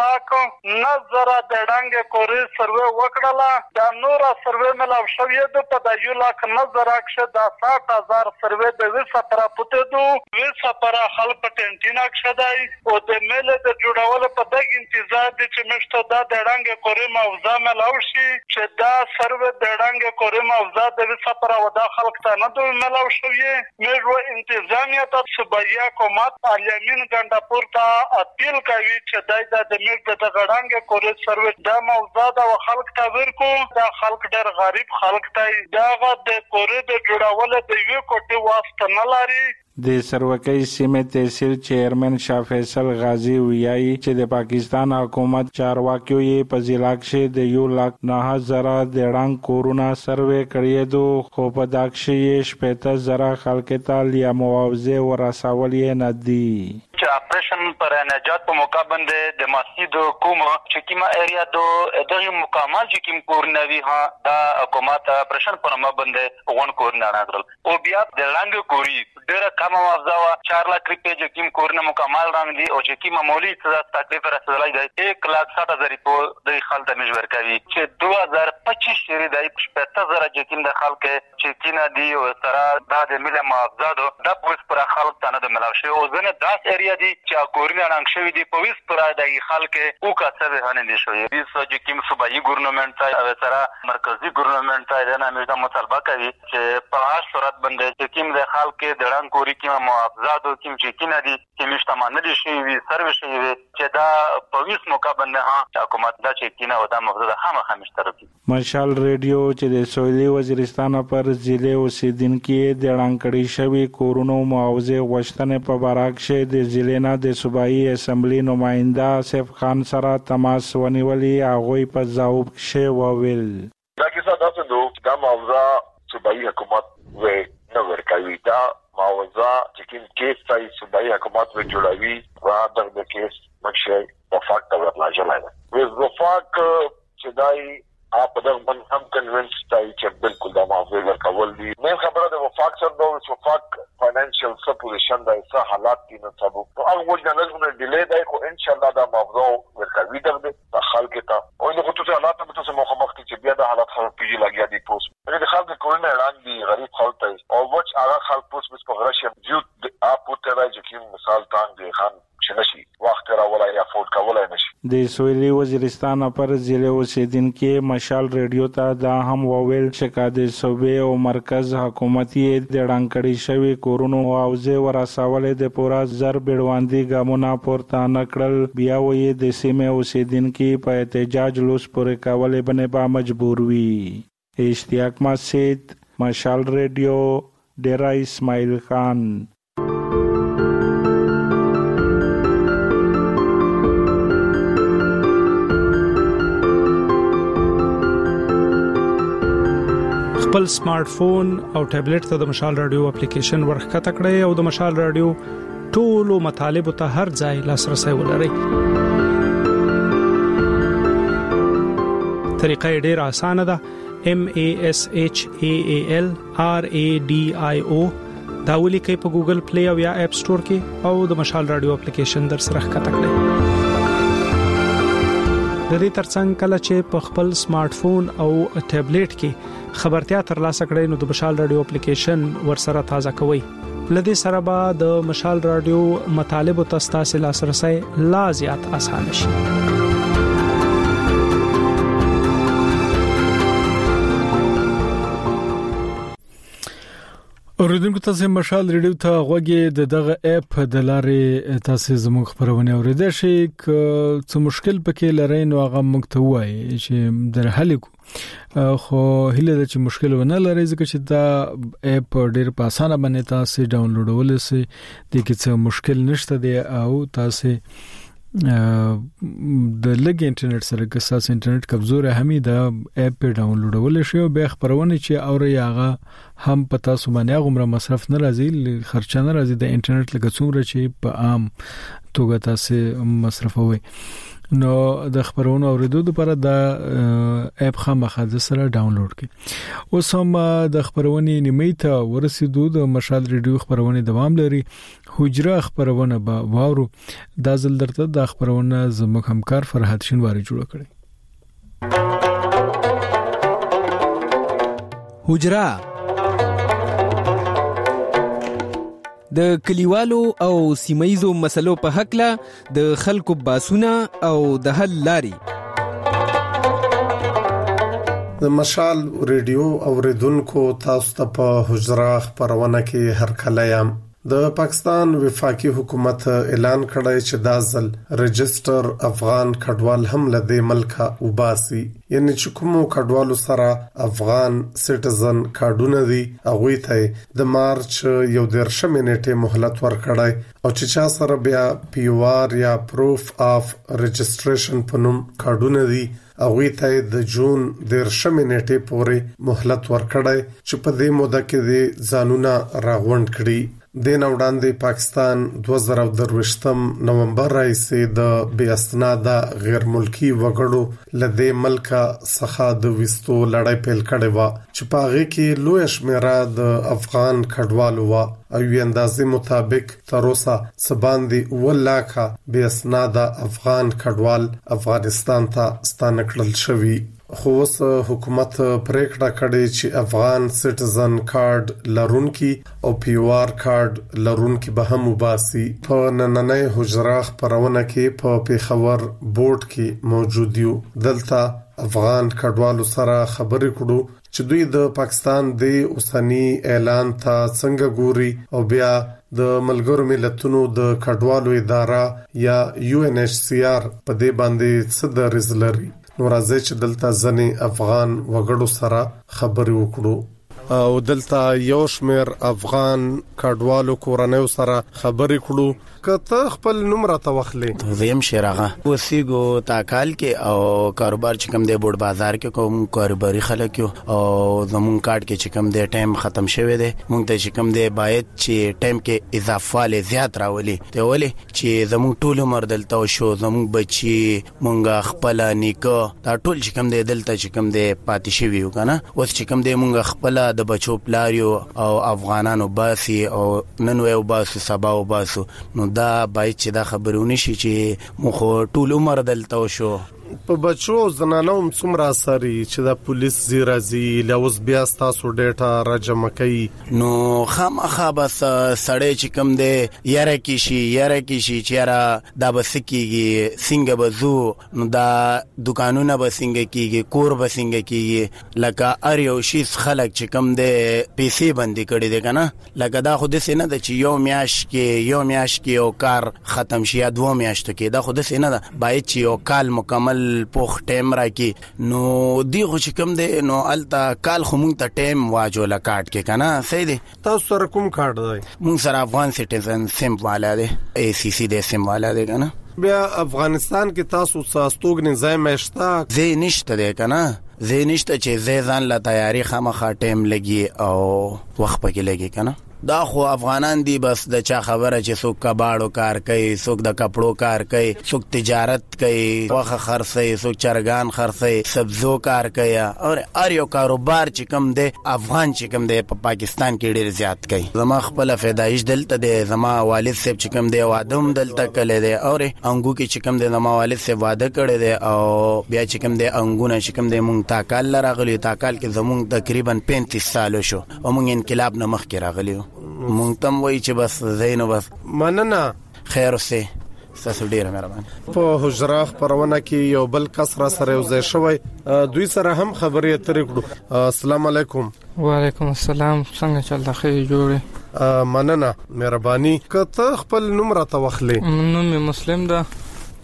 1,00,000 د ډنګ کوري سروې وکړه. د نور سروې ملاو شوې د په د 1,00,000 کې د 60,000 سروې د وسپرا پته دو وسپرا خلک ټینټینا کې دی او د میله د جوړولو په دغه انتظار دي چې مشته د ډنګ کوري موضوع ملاو شي چې دا سروې د ډنګ کوري موضوع د وسپرا و د خلک ته نه دوی ملاو شوې. مېرو انتظامیه ته صوبایي حکومت الیمین ګنداپور ته اپیل کوي چې د میګ د غړانګ کوري سروې د موضوع د خلک ته ورکو. د خلک ډېر غریب خلک ته دا د کوري د جوړولو د یو کوټي واسطه نه لري. د سروکۍ سیمه تحصیل چیرمن شاه فیصل غازی ویایي چې د پاکستان حکومت چارواکیو یې په ضلع کې د 1,09,000 د ډنګ کورونه سروې کړی دو خو په داکښ یې 70,000 خلک ته لیا معاوضه ورسول یې نه دي. چې اپریشن پر نجات په موقع باندې د مسجد کوم چې کیما ایریا دغه مکمل چې کیم کور نوي ها د حکومت اپریشن پر ما باندې غون کور نه راغل او بیا د لاندې کوري ډېر کم موضوع 4 لک روپے چې کیم کور نه مکمل راغلي او چې کیما مولوی څه تکلیف رسولای دی 1,60,000 په د خلک مجبور کوي چې 2025 شری دی 70,000 چې کیم د خلک چې کینا دی او سره د ملي معاوضه د پولیس پر خلک ته نه د ملاوي او ځنه داس ایریا دي چې کورونه رنګ شوی دی په ویس پر د خلک او کڅه هنه دي شوی دي چې کیم صوبایي ګورنمنت او سره مرکزی ګورنمنت د نامې د مطالبه کوي چې په هر صورت باندې چې کیم د خلک د رنګ کوري کیم معاوضه کیم چې کینا دي چې مشتمل دي شي وی سرویس شي چې دا په ویس موقع باندې حکومت دا چې کینا او د موضوع خامخا مشترک مشال ریډیو چې د سویلي وزیرستان پر ضلع اوسیدونکو د رانکړی شوی کورونو معاوضه غوښتنې په برعکس د ضلع د صوبایي اسمبلی نماینده سیف خان سره تماس ونیولی هغه په ځواب کې وویل دا کیسه تاسو دا معاوضه صوبایي حکومت و نه ورکوي. دا معاوضه چې کوم کیس ته صوبایي حکومت و جوړوي و د کیس مخشه وفاق ته ورلاجلای و وفاق چې دای اپ دغه باندې هم کنوینس تای چې بالکل دا معاوضه ورکول دي. مې خبره د وفاق سره د وفاق فاینانشل سپوزیشن د څه حالات کې نه سبب او وجه نه لازم ډیلی دی خو ان شاء الله دا موضوع ورکوي د خلک ته او د خصوصي حالات په تاسو مخامخ چې بیا د حالات خلک پیږي لګیا دي پوس د خلک کورونه اعلان دي غریب خلک ته او وچ هغه خلک پوس په غرشم جو اپ ته راځي چې مثال تان خان شنشي وخت راولای یا فوت کولای نشي. د سویلي وزیرستان پر ضلع اوسیدونکو مشال ریډیو ته دا هم وویل چې د صوبې او مرکز حکومت یې د ډنګړی شوی کورونو معاوضه ورسولې د پورا زر بیړواندي ګامونه پورته نکړل. بیا وې د سیمه اوسیدونکو په احتجاج لوس پورې کولې باندې با مجبور وي. اشتیاق مسجد مشال ریډیو ډیرا اسماعیل خان. خپل سمارټ فون او ټابلیټ ته د مشال رادیو اپلیکیشن ورخکته کړئ او د مشال رادیو ټولو مطالب ته هر ځای لاسرسي ولرئ. طریقه ډیره اسانه ده. MASHAAL RADIO دا ولیکئ په ګوګل پلی او یا اپ سٹور کې او د مشال رادیو اپلیکیشن در سره ښکته کړئ. د دې ترڅنګ کله چې په خپل سمارټ فون او ټابلیټ کې خبرتیا ترلاسه کړئ نو د مشال رادیو اپلیکیشن ورسره تازه کوئ. لدې سره به د مشال رادیو مطالب او تاسو لاسرسي لا زیات اسانه شي. اوریدونکو تاسو مشال ریډیو ته غوږی دغه اپ د لارې تاسو زموږ خبرونه اوریدئ شئ. څه مشکل پکې لرئ نو هغه موږ ته وایي چې در حل کو. خو هله د چې مشکل ونه لري ځکه چې دا اپ ډیر په اسانه باندې تاسو ډاونلوډول شي د کې څه مشکل نشته دی او تاسو د لګ انټرنیټ سره که ساس انټرنیټ کمزور همي د اپ په ډاونلوډول شي او به خبرونه چې اوري هغه هم پتا سو باندې غومره مصرف نه راځي خرچه نه راځي د انټرنیټ لګ څومره چې په عام توګه تاسو مصرفوي نو د خبرونو اوریدو لپاره د اپ خامخا د سره ډاونلوډ کړئ. اوس هم د خبرونې نیمه ته ورسېدو د مشال ریډیو خبرونه دوام لري. حجره خبرونه به واورو د ځل درته د خبرونه زموږ همکار فرحت شینواری جوړ کړي. حجره د کلیوالو او سیمایزو مسلو په حق له د خلکو باسونه او د حل لاري. د مشال ریډیو اوریدونکو تاسو ته په حجره خبرونه کې هر کله یم. د پاکستان وفاقي حکومت اعلان کړی چې دا ځل رجستر افغان کډوال هم له دې ملکه وباسي، یعنی چې کومو کډوالو سره افغان سټیزن کارډونه دي هغه ته د مارچ 11 نیټه مهلت ورکړی او چې چا سره بیا پیوار یا پروف اف رجستریشن په نوم کارډونه دي هغه ته د جون 10 نیټه پورې مهلت ورکړی چې په دې موده کې د ځانونه راغونډ کړي. د نوډاندې پاکستان 2023 نومبر راځي د بې اسناده غیر ملکی وګړو لدې ملک څخه د وستو لړۍ پیل کړې و چې په هغه کې لوی شمیره د افغان کډوالو و او اندازې مطابق تر اوسه سباندي ولاکه بې اسناده افغان کډوال افغانستان ته ستانه کړل شوی. خو اوس حکومت پریکړه کړې چې افغان سټیزن کارت لرونکي او پیوار کارت لرونکي به هم وباسي. په نننۍ حجره خبرونه کې په پیښور بورډ کې موجود یو. دلته افغان کډوالو سره خبرې کړو چې دوی د پاکستان د اوسنی اعلان ته څنګه ګوري او بیا د ملګرو ملتونو د کډوالو اداره یا UNHCR په دې باندې څه درز لري. نو راځي چې دلته ځنې افغان وګړو سره خبرې وکړو او دلته یو شمېر افغان کډوالو کورنۍ سره خبرې کړو. کته خپل نوم راته واخلې. ویم شیراغه وسیګو تاکال کې او کاروبار چې کوم دی بورډ بازار کې کوم کاروباري خلک او زمون کارت کې چې کوم دی ټایم ختم شوی دی مونږ ته چې کوم دی باید چې ټایم کې اضافه له زیات راولي ته ولې چې زمون ټول عمر دلته شو زمون بچي مونږ خپل نیکه دا ټول چې کوم دی دلته چې کوم دی پاتې شوی و کنه. اوس چې کوم دی مونږ خپل د بچو پلاریو او افغانانو باسي او نن ویو باسو سبا و باسو نو دا باید چې دا خبرونه شي چې مخ ټول عمر دلته شو. په بچو زنانو څومره اثرې چې د پولیس زیرازي لوز بیا تاسو ډیټا راجمع کوي نو خامخا بس سړی چې کوم دی یاره کې شي چې یاره دا بس کېږي څنګه بزو نو دا دکانونه به څنګه کېږي کور به څنګه کېږي لکه ار یو شي خلک چې کوم دی پیسې باندې کړي دي کنه لکه دا خو د سینه د چې یو میاش کې یو کار ختم شي یا 2 میاشتو کې دا خو د سینه دا باید چې یو کال مکمل پوخ ټیم راکې نو دی خو چې کوم دی نو التا کال خو مونږ ته ټیم واجوله کارت کې کنه صحیح دی. تاسو سره کوم کارت دی؟ مونږ سره افغان سټیزن سیم والا دی ACC د سیم والا دی کنه. بیا افغانستان کې تاسو ساستوګ نظام مشتا زه نشته دی کنه زه نشته چې زه ځان لا تیاری خامخا ټیم لګي او وخت پکې لګي کنه. دا خو افغانان دی بس د چا خبره چې څوک کباړو کار کوي څوک د کپړو کار کوي څوک تجارت کوي واخه خرڅي څوک چرګان خرڅي سبزو کار کوي او ار یو کاروبار چې کم دی افغان چې کم دی په پاکستان کې ډیر زیات کوي. زما خپل فدایش دلته دی زما والد صاحب چې کم دی وادم دلته کړی دی او انګو کې چې کم دی زما والد صاحب واده کړی دی او بیا چې کم دی انګونه چې کم دی مونږ تاکال راغلی تاکال کې زمونږ تقریبا 35 سال شو او مونږ انقلاب نه مخکې راغلی مونږ تم وای چې بس زینو بس مننه خیر اوسه تاسو ډیر مهربان. په حجره خبرونه کې یو بل کس را سره یو ځای شوی دوی سره هم خبرې اترې کړو. السلام علیکم. وعلیکم السلام. څنګه چل د خیر جوړه؟ مننه مهرباني. کته خپل نوم راته واخلې. نوم مسلم ده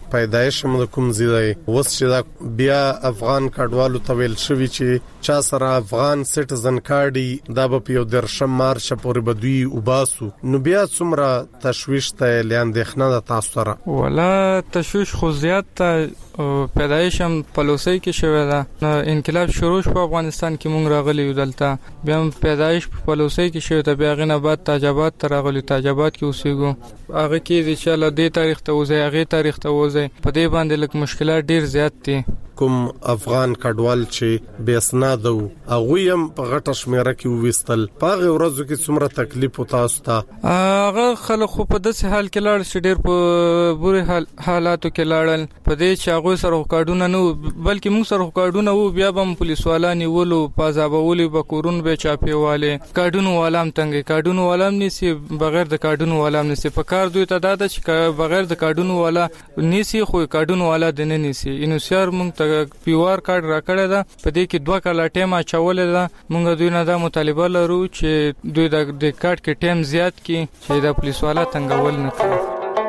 پیدایش هم د کوم ځای وس چې بیا افغان کډوالو ته ویل شوی چې چا سره افغان سټیزن کارډي دا په 13 مارچ پورې بدوی وباسو نو بیا څومره تشویش ته لاندېخنه د تاسو سره ولا تشویش خو زیات ته پیدایش هم پلوسی کې شوی دا انقلاب شروع په افغانستان کې مونږ راغلی یو دلته بیا پیدایش په پلوسی کې شوی ته بیا غنه بعد تاجابات ته راغلی تاجابات کې اوسېګو هغه کې چې الله دې تاریخ ته وځي هغه تاریخ ته وځي په دې باندې لکه مشکلات ډیر زیات دي کوم افغان کډوال چې بے اسناد وو هغه هم په غټه شمیره کې وستل په ورځو کې څومره تکلیف وتاسو ته هغه خلک خو په داسې حال کې لاړ چې ډیر په بوري حالاتو کې لاړل په دې چې هغه سره کارډونه نو بلکې موږ سره کارډونه وو بیا هم پولیس والا نیولو پازابولي به کورون به چاپیواله کارډونو والام تنګي کارډونو والام نسی بغیر د کارډونو والام نسی په کار دوی تعداد چې بغیر د کارډونو والا نسی خو کارډونو والا د نه نسی انوسیار موږ پیوار کارت راکړی دا په دې کې 2 کاله ټیم اچولې دا مونږ دوی نه دا مطالبه لرو چې دوی د کارت کې ټیم زیات کړي چې د پولیس والا تنګول نه کوي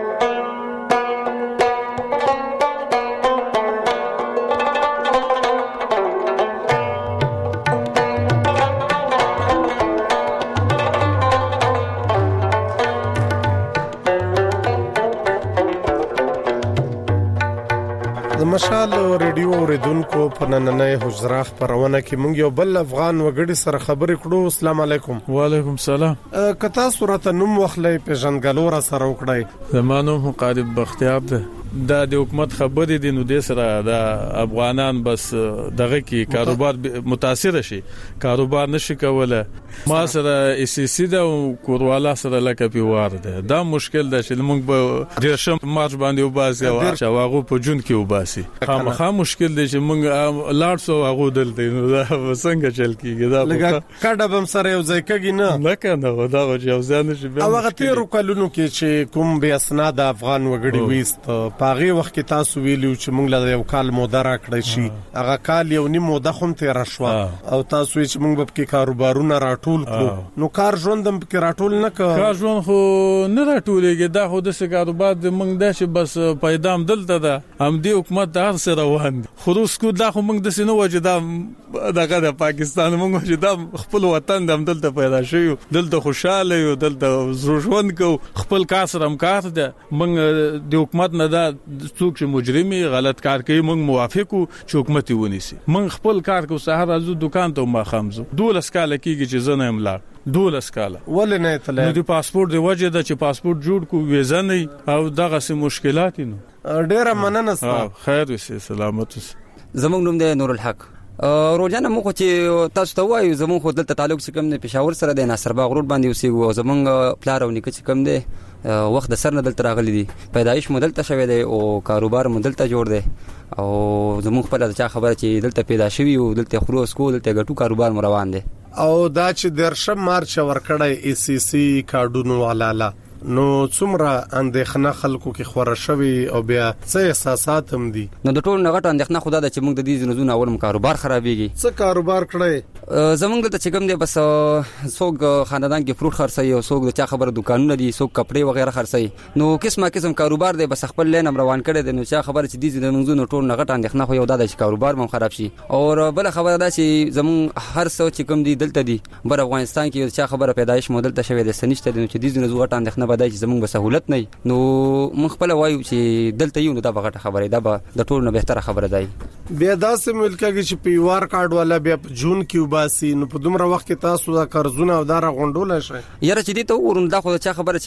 مشال ریډیو اوریدونکو په نننې حجره خبرونه کې مونږ یو بل افغان وګړي سره خبرې کړو. السلام علیکم. وعلیکم السلام. کتا صورت نوم وخلې پیژنګلو را سره وکړای. زمانو مقارب بختیار ده دا د حکومت خبرې دي نو د سره د افغانان بس دغه کې کاروبار متاثر شي کاروبار نشي کوله ما سره اس سی دا کوروالا سره لکه پیوار ده دا مشکل ده چې موږ به ډیرشم مارچ باندې وباسي او هغه په جون کې وباسي خامخا مشکل دی چې موږ لاړ سو هغه دلته نو دا څنګه چل کیږي دا لکه کډه بم سره یو ځای کېږي نه کنه دا یو ځای نشي او هغه تیرو کلونو کې چې کوم بیا اسناد افغان وګړي وېست پاغي وخت کې تاسو ویلو چې موږ له یو کال موده راکړی شي هغه کال یو نیم موده هم تیر شو او تاسو چې موږ به کې کاروبارونه راټول کړو نو کار ژوند هم کې راټول نه کړ کار ژوند خو نه راټولېږي دا خو د کاروبار د موږ د چې بس پیدام دلته ده هم دی حکومت د سره روان خروس کو دا خو موږ د سينو وجدا دغه د پاکستان موږ وجدا خپل وطن د دلته پیدا شوی دلته خوشاله یو دلته ژوند کو خپل کار سره کار ده موږ د حکومت نه دا څوک چې مجرمي غلط کار کوي موږ موافقو چې حکومت ونیسي موږ خپل کار کو سهار ازو دکان ته ما خمزو 12 کال کېږي چې زنه املا 12 کال ولې نه تل نو د پاسپورت دی وجه دا چې پاسپورت جوړ کو ویزا نه او دغه سه مشکلات نو ډېر مننه ستاسو خیر وي سلامت زموږ نوم دی نور الحق روزانه مو چې تاسو ته وایو زموږ خو دلته تعلق څه کم نه پېښور سره د ناصر باغ روډ باندې اوسېږو زموږ پلار او نیکه چې کم دی وخت د سر نه دلته راغلي دي پیدایش مو دلته شوی دی او کاروبار مو دلته جوړ دی او زموږ خپل د چا خبره چې دلته پیدا شوی او دلته خروس کو دلته ګټو کاروبار مو روان دی او دا چې 13 مارچ ورکړی ای سی سی کارډونو والا نو څومره اندېښنه خلکو کې خوره شوی او بیا څه احساسات هم دي نو د ټول نغټ اندېښنه خدا د چې موږ د دې زنزون اول کاروبار خرابېږي څه کاروبار کړی زمونږ د چګم دی بس څوک خاندان کې فروټ خرڅي او څوک د چا خبره دکانونه دي څوک کپڑے وغیرہ خرڅي نو قسم کاروبار دی بس خپل لین روان کړي د نو چا خبره چې دې زنزون ټول نغټ اندېښنه خو یو د کاروبار مم خراب شي او بل خبره دا چې زمون هر څو چې کوم دی دلته دی بر افغانستان کې چا خبره پیدایش مودل ته شوی د سنشت د چې دې زنزون غټ اندېښنه بدای چې زمونږ به سہولت نه نو مخ خپل وایو چې دلته یو نو دا غټه خبره ده د ټول نه بهتره خبره ده بیا داسې ملکه چې پیوار کارت والا بیا جون کې وباسي نو په دومره وخت کې تاسو دا قرضونه او دا غونډول شي یاره چې دې ته ورون دا خو چا خبره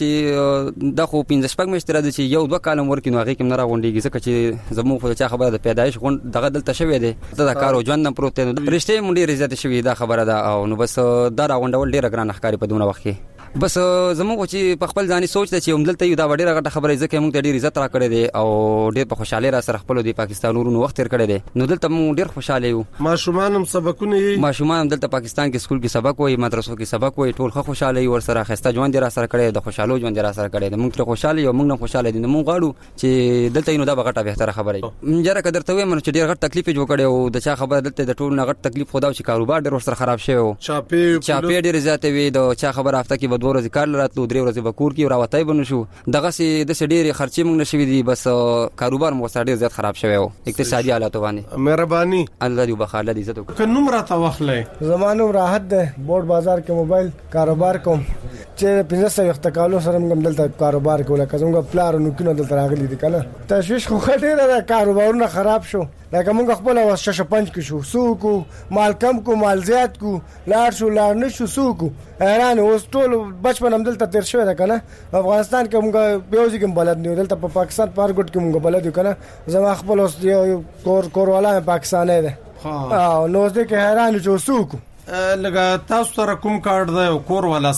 چې دا خو 15 شپږ مشتره ده چې یو 2 کالم ورکې نو هغه کې نه راغونډيږي ځکه چې زموږ خو چا خبره د پیدایش غونډ دغه دلته شوی دی دا کارو ژوند نه پروت نو رښتې مونږ ډیر عزت شوی دا خبره ده او نو بس دا راغونډول ډیر ګران ښکاری په دومره وخت کې بس زموږ چې په خپل ځاني سوچ ته چې عمدلته یو دا ډیره غټه خبره ځکه موږ ته ډیر عزت را کړی دی او ډیر په خوشاله را سره خپل دی پاکستان ورونو وخت تیر کړی دی نو دلته موږ ډیر خوشاله یو ماشومان هم سبقونه یې ماشومان هم دلته پاکستان کې سکول کې سبق وایي مدرسو کې سبق وایي ټول خوشاله یو ور سره خسته ژوند را سره کړی د خوشاله ژوند را سره کړی دی موږ ته خوشاله یو موږ نه خوشاله دي موږ غواړو چې دلته نو دا غټه بهتره خبره جره قدر ته ومن چې ډیر غټ تکلیف جوړ کړي او د چا خبره دلته د ټول نه غټ تکلیف خدا چې کاروبار ډیر ور سره خراب شوی چاپی ډیر زیاته وي د چا خبره هفته کې 2 ورځې کار راتلو 3 ورځې بکور کې راوتای بنو شو دغه سي د ډېرې خرچې موږ نشوي دي بس کاروبار مو ډېر زیات خراب شوی و اقتصادي حالات باندې مهرباني الله دې وبخاله دې عزت که نوم راته واخلې زمانو راحت ده بورډ بازار کې موبایل کاروبار کوم چې 15 وخت کالو سره موږ دلته کاروبار کوله کومه پلار نو کینو دلته راغلي دي کنه تشویش خو ډېر ده کاروبارونه خراب شو لکه موږ خپل وسه پنځ کې شو سوکو مال کم کو مال زیات کو لار شو لار نشو سوکو ایران اوس ټول بچپن هم دلته تیر شوی ده کنه افغانستان کې موږ بیوزي کې بلد نه دلته په پاکستان پارګټ کې موږ بلد یو کنه زما خپل اوس یو کور والا پاکستاني ده او نو زه کې حیران شو سوکو لکه تاسو سره کوم کارت ده کور والا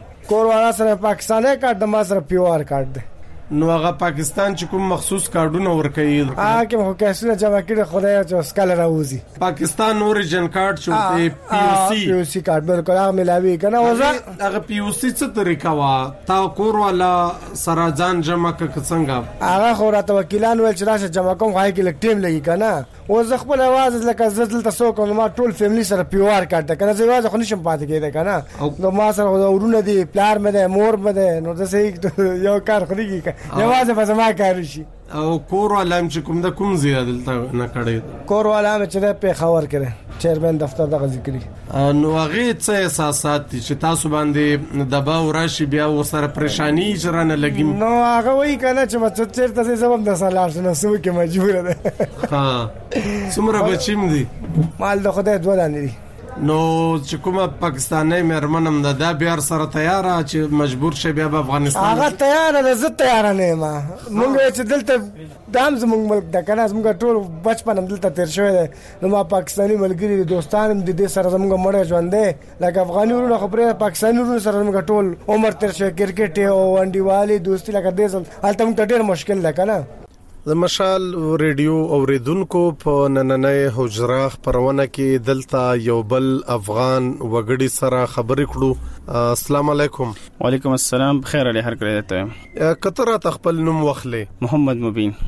سره پاکستاني کارت د ما سره پیوار کارت ده نو هغه پاکستان چې کوم مخصوص کارډونه ورکوي کې مو کیسه جمع کړي خدای چې سکل راوځي پاکستان اوریجن کارت چې پی او سی کارت به کومه ملاوي کنه هغه پی او سی څه طریقه وا تا کور والا سره ځان جمع څنګه هغه خو راته وکیلان ول چې راشه جمع کوم غوای کې لک ټیم لګي کنه او زه خپل आवाज لکه زدل تاسو کوم ما ټول فیملی سره پیوار کارت کنه زه واځ خو نشم پاتې کېده کنه نو ما سره ورونه دي پلار مې ده مور مې ده نو د سې یو کار خوري یوازې په زما کار شي او کور ولهم چې کوم د کوم زیاده نه کړی کور ولهم چې په خبر کړي چیرمن دفتر د ذکرې نو هغه څه احساسات چې تاسو باندې دبا وراشي بیا ورسره پریشانی جرانه لګیم نو هغه وای کنه چې مڅ چیرته سبب د سلام نه سو کې مجبور ده ها څومره بچیم دي مال د خدای دوه دانې دي نو چې کومه پاکستاني مرمنم ده بیا سره تیار چې مجبور شي بیا په افغانستان هغه تیار ده زه تیار نه ما مونږ چې دلته دام زمونږ ملک د کنه زمونږ ټول بچپن دلته تیر شوی ده نو ما پاکستاني ملګری دوستان د دې سره زمونږ مړ ژوندې لکه افغاني ورونه خبره پاکستاني ورونه سره زمونږ ټول عمر تیر شوی کرکټ او انډیوالي دوستي لکه دې سره الته موږ ډېر مشکل ده کنه د مشال ریډیو اوریدونکو په نننې حجره خبرونه کې دلته یو بل افغان وګړي سره خبرې کړو السلام علیکم وعلیکم السلام بخیر علی هر کړی ته کتره تخپل نوم واخلې محمد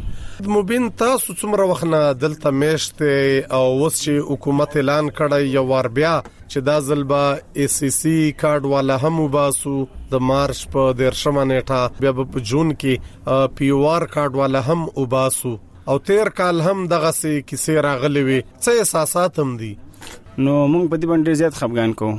مبین تاسو څومره وخت دلته میشته او اوس چې حکومت اعلان کړی یو ور بیا چې دا ځلبا ای سی سی کارت والا هم وباسو د مارچ په 13 نیټه بیا په جون کې پی او آر کارت والا هم وباسو او 13 کال هم دغه سي کیسه راغلي وي څه احساسات هم دي نو موږ په دې باندې زیات خفګان کوو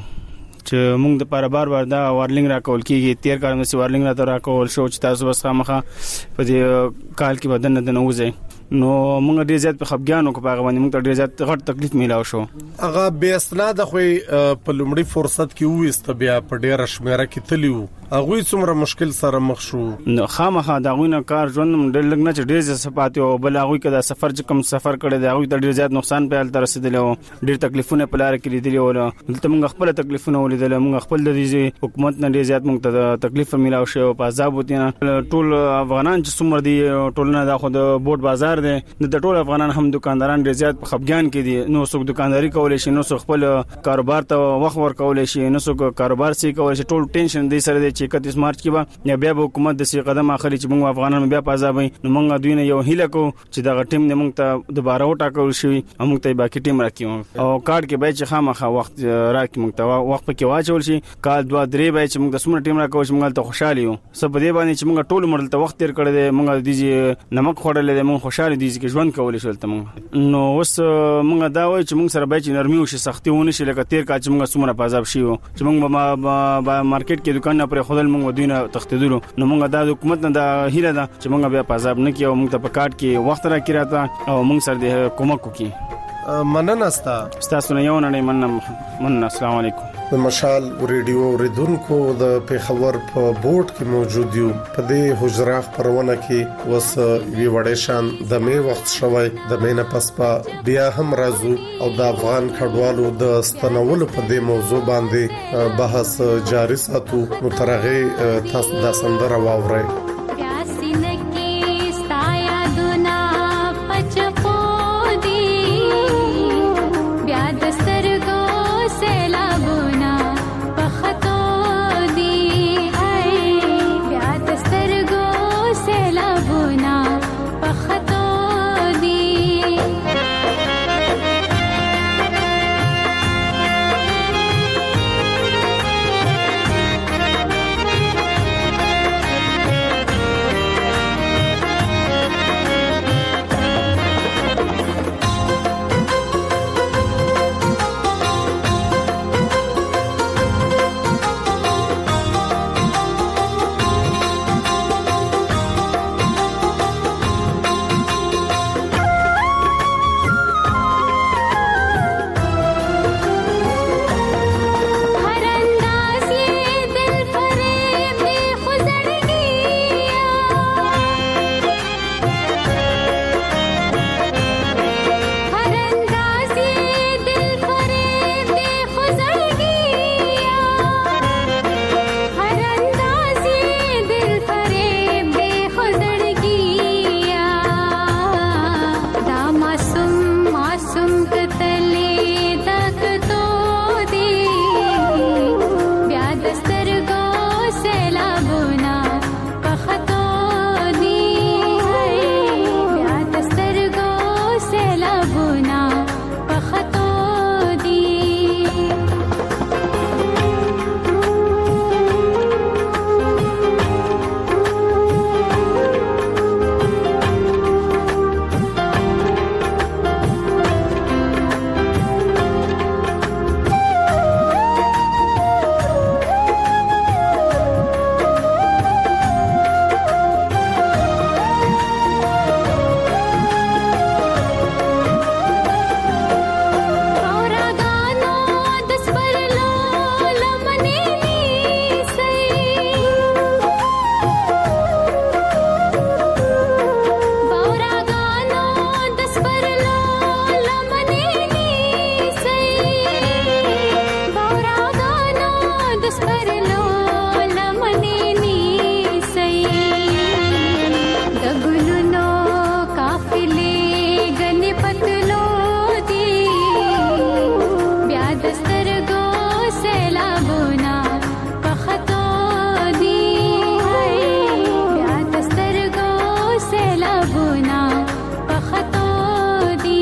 چې موږ د بار دا وارلینګ راکول کیږي 13 کال مې وارلینګ را راکول شو چې تاسو بس خامخه په دې کال کې بدن نه وځي نو موږ ډیر زیات په خفګانو کې پاغه باندې موږ ډیر زیات غټ تکلیف میلاو شو هغه به اسناد خو په لومړي فرصت کې وېست بیا په ډیر شمیره کې تلیو هغه څومره مشکل سره مخ شو نو خامخا دا غوینه کار ژوند ډیر لګ نه چې ډیر زیات صفات او بل هغه کده سفر چې کوم سفر کړي دا هغه ډیر زیات نقصان په حال تر رسیدلی او ډیر تکلیفونه په لار کې لیدلی او دلته موږ خپل تکلیفونه ولیدل موږ خپل د دې حکومت نه ډیر زیات موږ ته تکلیف میلاو شو په عذاب وتینا ټول افغانان چې څومره دي ټولنه دا خو د بورډ بازار دی د ټول افغانان هم دکانداران ډیر زیات په خفګان کې دي نو څوک دکانداري کولای شي نو څوک خپل کاروبار ته وخت ورکول شي نو څوک کاروبار سي کولای شي ټول ټینشن دی سره دی چې 31 مارچ کې یا بیا به حکومت د سی قدم اخلي چې موږ افغانان بیا په عذاب نو موږ دوی نه یو هیله کو چې دا ټیم نه موږ ته دوباره وټاکل شي موږ ته باقي ټیم راکیو او کارت کې به چې خامخا وخت راکې موږ ته وخت پکې واچول شي کال 2-3 به چې موږ د سمره ټیم راکو چې موږ ته خوشاله یو سب دې باندې چې موږ ټول مړل ته وخت تیر کړی دی موږ د دې نمک خوړلې دی موږ خوشاله دي چې ژوند کولای شو ته موږ نو اوس موږ دا وایو چې موږ سره به چې نرمي وشي سختي ونه شي لکه تیر کا چې موږ سمره په عذاب شي چې موږ په مارکیټ کې دکان نه پر خودل موږ دوی نه تختیدلو نو موږ د حکومت نه د هیله ده چې موږ بیا په عذاب نه کیو موږ ته په کارت کې وخت راکې راته او موږ سره د کومک وکي مننه تاسو نه یو نه مننه السلام علیکم د مشال ریډیو ریدونکو د پیښور په بورډ کې موجود یو په دې حجره خبرونه کې وس وی وړې شان د می وخت شوی د مینه پسپا بیا هم راځو او د افغان کډوالو د ستنولو په دې موضوع باندې بحث جاری ساتو مترغه تاسو د سندره واورئ سیلابونه په خطو دي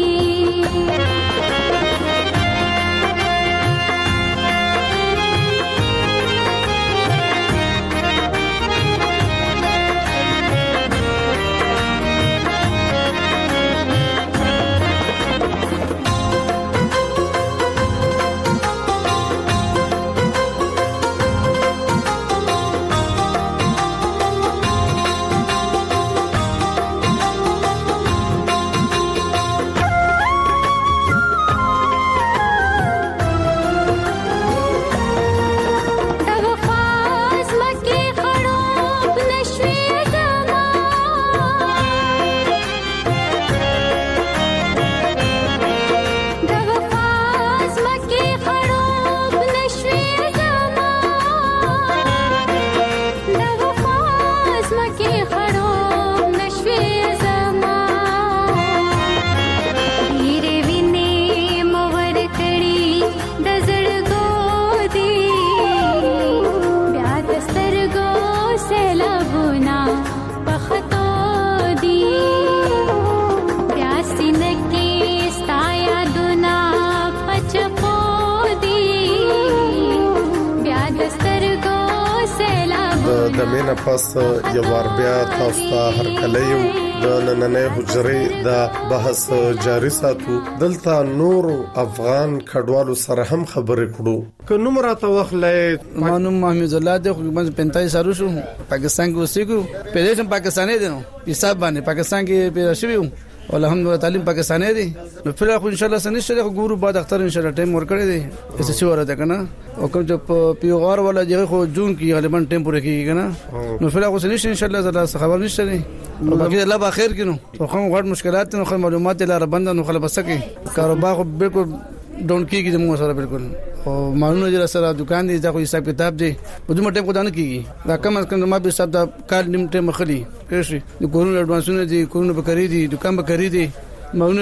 د مینه پاس یو ور بیا تاسو ته هر کله یو د نننې حجرې د بحث جاری ساتو دلته نور افغان کډوالو سره هم خبرې کړو که نوم راته وخلې مانو محمد الله د 45 سالو شو پاکستان کې اوسېګو پیدا شم پاکستاني دي نو حساب باندې پاکستان کې پیدا شوی الحمدلله تعلیم پاکستاني دي نو پر خو ان شاء الله سنشته خو ګورو بعد اختر ان شاء الله ټیم ورکړي دي اس څه ورته کنه او کوم چې پیغار ولا جګه خو جون کې غالبا ټیم پوره کیږي کنه نو پر خو سنشته ان شاء الله زړه خبر نشته دي باقي الله بخیر کینو خو غوړ مشکلات نو خو معلومات لاره بند نو خلک بسکه کاروبار خو بالکل ډون کیږي د مو سره بالکل او مانو جره سره دکان دي دا خو حساب کتاب دي په دومره ټیم کو دانه کیږي دا کم از کم ما به حساب دا کال نیم ټیم مخلي کړی د کورونو اډوانسونه دي کورونو به کړی دي دکان به کړی دي مانو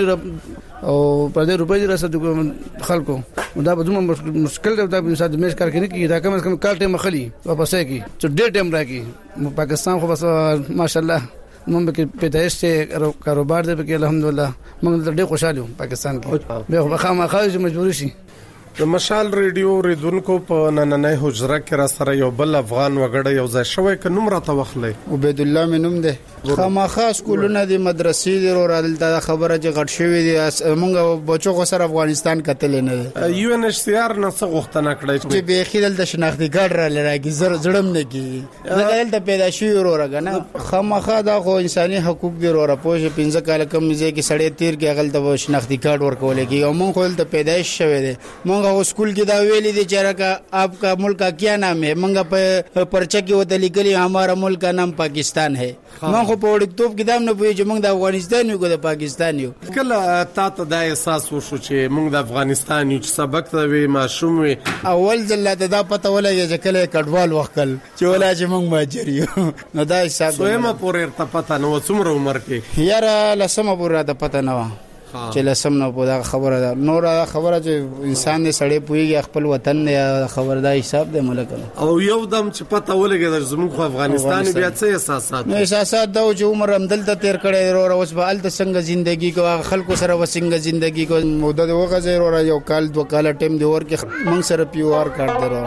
او په دې روپې جره سره خلکو دا به دومره مشکل دی دا په حساب مېش کار کوي کیږي دا کم از کم کال ټیم مخلي واپس کی چې ډېر ټیم راکی پاکستان خو بس ماشاءالله موږ کې پیدایش کاروبار دې کې الحمدلله موږ ډېر خوشاله یو پاکستان کې به خامخا مجبور شي د مشال ریډیو ریدونکو په نننې حجره کې را سره یو بل افغان وګړی یو ځای شوی ک نوم راته وخلې عبید الله منوم ده خامخا سکولونه د مدرسې د رال د خبره چې غټ شوی دي موږ بچو غو سره افغانستان کتل نه یو ان ایچ سی آر نه څه غوښتنه کړې چې به خیدل د شناختی کارت را لراږي زړم نه کی دغه د پیدا شوی ورورګه نه خامخا دا خو انساني حقوق دی ورور پوه 15 کال کم مزه کې 13.5 کې غل د شناختی کارت ورکول کی او موږ خپل د پیدایش شوی دی موږ स्कूल की दा वेली दे चारा का आपका मुल्क का क्या नाम है मंगा परचा की वत लिखली हमारा मुल्क का नाम पाकिस्तान है मैं को पौड़ी तोप किताब न पुई जो मंग द अफगानिस्तान को द पाकिस्तान यो कला تا ته دا احساس وشو چې موږ د افغانستان یو سبق ته وی ماشوم وی اول ځل دا پته ولګی چې کله کډوال وکړ چې ولا چې موږ ماجر یو نو دا حساب سویمه پورې ته پته نو څومره عمر کې یاره لسمه پورې ته پته نه چې لسم نه پودا خبره ده نور خبره چې انسان دې سړی پويږي خپل وطن نه خبر دا حساب دی ملک او یو دم چې پته ولګي د زموږ افغانستان بیا څه احساسات نو احساسات دا چې عمر هم دلته تیر کړي ورو اوس به الته څنګه ژوندۍ کو خلکو سره وسنګ ژوندۍ کو موده وغه زیر ورو یو کال دوه کال ټیم دی ورکه موږ سره پیو آر کارت درو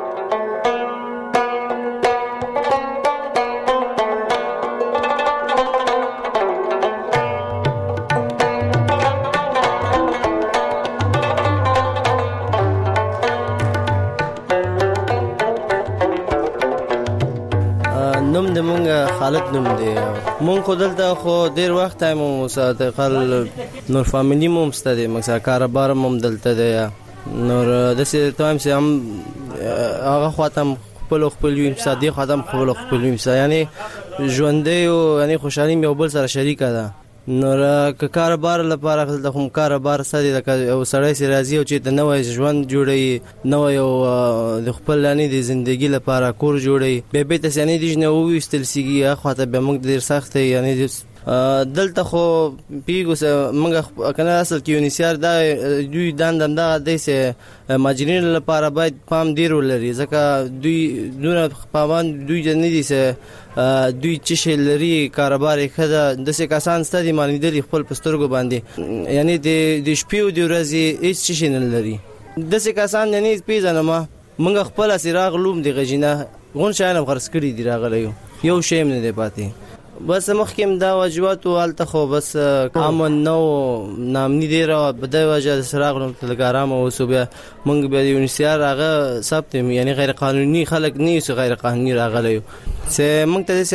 حالت نوم دی مونږ خو دلته خو ډیر وخت ټایم مو ساته خل نور فاميلي مو مستدي مګر کاروبار مو دلته دی نور د سې ټایم سه هم هغه خاطم خپل ویم ساده خاطم خپل ویم یعنی ژوندې او یعنی خوشحالي مې بل سره شریک ده نور کاروبار لپاره د کوم کاروبار سره د سړی سره راځي او چې د نوې ژوند جوړي نوې او د خپل لانی د ژوندۍ لپاره کور جوړي به ته یعنی د نه وستل سیږي خاطر به موږ ډیر سخت یعنی دلته خو پیګو موږ کنه اصل کې یونیسیار دا دوی دندم دا دیسه ماجرین لپاره باید پام ډیر ولري ځکه دوی دونه پابند دوی جن دي سه دوی چې لري کاروبار کده د څه کسان ستدي مالیدل خپل پسترګو باندې یعنی د شپې او د ورځې هیڅ څه نه لري د څه کسان نه پیژنم موږ خپل سراغ لوم دی غجینه غون شاینه خرڅ کړی دی راغلی یو شی نه دی پاتې بس مخکیم دا واجبات او الته خو بس امن نو نامنی دی را بده وجه سراغ نو تلګارام او صوبه مونږ به یونیسیار هغه ثبت یعنی غیر قانوني خلک نه یو غیر قانوني راغلی سه مونږ ته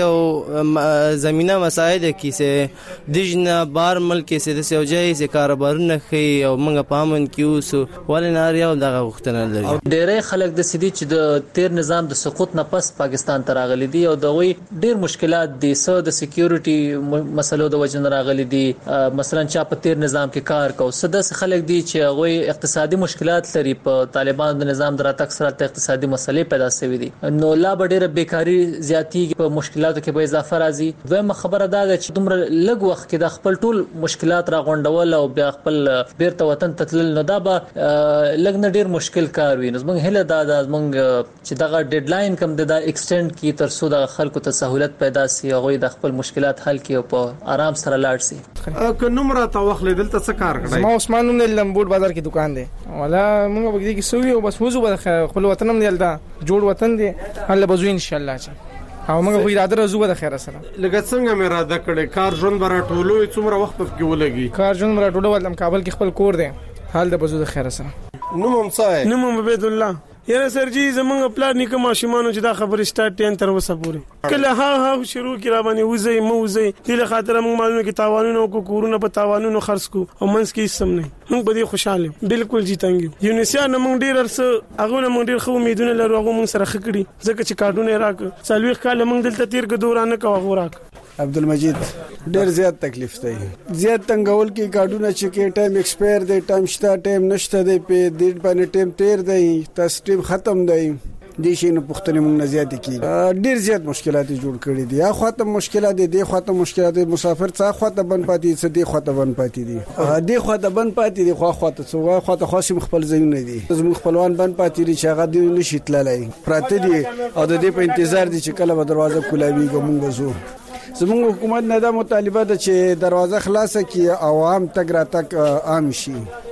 سه زمينه مساعده کی سه دجنه بار ملک سه د سوجای سه کاروبارونه خي او مونږ پامن کیو سو ولناریا دغه وختنه لري ډېرې خلک د سدي چې د تیر نظام د سقوط نه پس پاکستان ته راغلي دي او دوی ډېر مشکلات دي سو د سکیورټي مسلو د وجه نه راغلي دي مثلا چا په تیر نظام کې کار کو سدس خلک دي چې هغه اقتصادي مشکلات لري په طالبان د نظام دراتک سره اقتصادي مسلې پیدا شوي دي نو لا ډېر بیکاری زیاتی په مشکلاتو کې به اضافه راځي دویمه خبره دا ده چې دومره لږ وخت کې د خپل ټول مشکلات راغونډول او بیا خپل بیرته وطن تتلل نو دا به لږ نه ډېر مشکل کار وي نو موږ هله دا موږ چې دغه ډیډلاین کم د ایکسټند کی تر څو د خلکو ته سہولت پیدا شي او د خپل مشکلات حل کړي او په آرام سره لاړ شي که نمبر تا وخت دلته څه کار کړی ما عثمان نوم د لمبوټ بازار کې دکان دی ولا موږ بګی کې سوي او بس وځو به خپل وطن هم دی دا جوړ وطن دی الله بزو ان شاء الله چې او موږ خو اراده راځو د خیر سره لکه څنګه مې اراده کړې کار ژوند برا ټولو څومره وخت په کې ولګي کار ژوند برا ټولو ولم کابل کې خپل کور دی حال د بزو د خیر سره نوم صاحب نوم عبد الله یاره سرجی زمونږ پلان نیکه ماشومانو چې دا خبره سٹارټ ټین تر وسه پورې کله ها شروع کړه باندې وځي مو وځي دله خاطر موږ معلومه کې تاوانونو کو کورونه په تاوانونو خرڅ کو او منځ کې سم نه موږ به دې خوشاله بالکل جیتانګو یونیسیان موږ ډیر ارسه هغه موږ ډیر خو امیدونه لرو هغه موږ سره خکړي ځکه چې کارډونه راک سالوي کال موږ دلته تیر کو دورانه کا غوراک عبدالمجید ډیر زیات تکلیف دی زیات تنګول کې کارډونه چې کې ټایم ایکسپایر دی ټایم شته ټایم نشته دی په دې باندې ټایم تیر دی تاسو ټایم ختم دی د شي نه پښتنې موږ نه زیات کی ډیر زیات مشکلات جوړ کړي دي یا خاطر مشکلات دي خاطر مشکلات مسافر څخه خاطر بن پاتې څه دي خاطر بن پاتې دي دي خاطر بن پاتې دي خاطر څو خاطر خاصم خپل ځایونه دي زموږ خپلوان بن پاتې دي چې هغه دي نشي تللای پراته دي او د دې په انتظار دي چې کله به دروازه کولاوي کوم وزو زموږ حکومت نه دا مطالبه ده چې دروازه خلاصه کړي عوام تګ را تک عام شي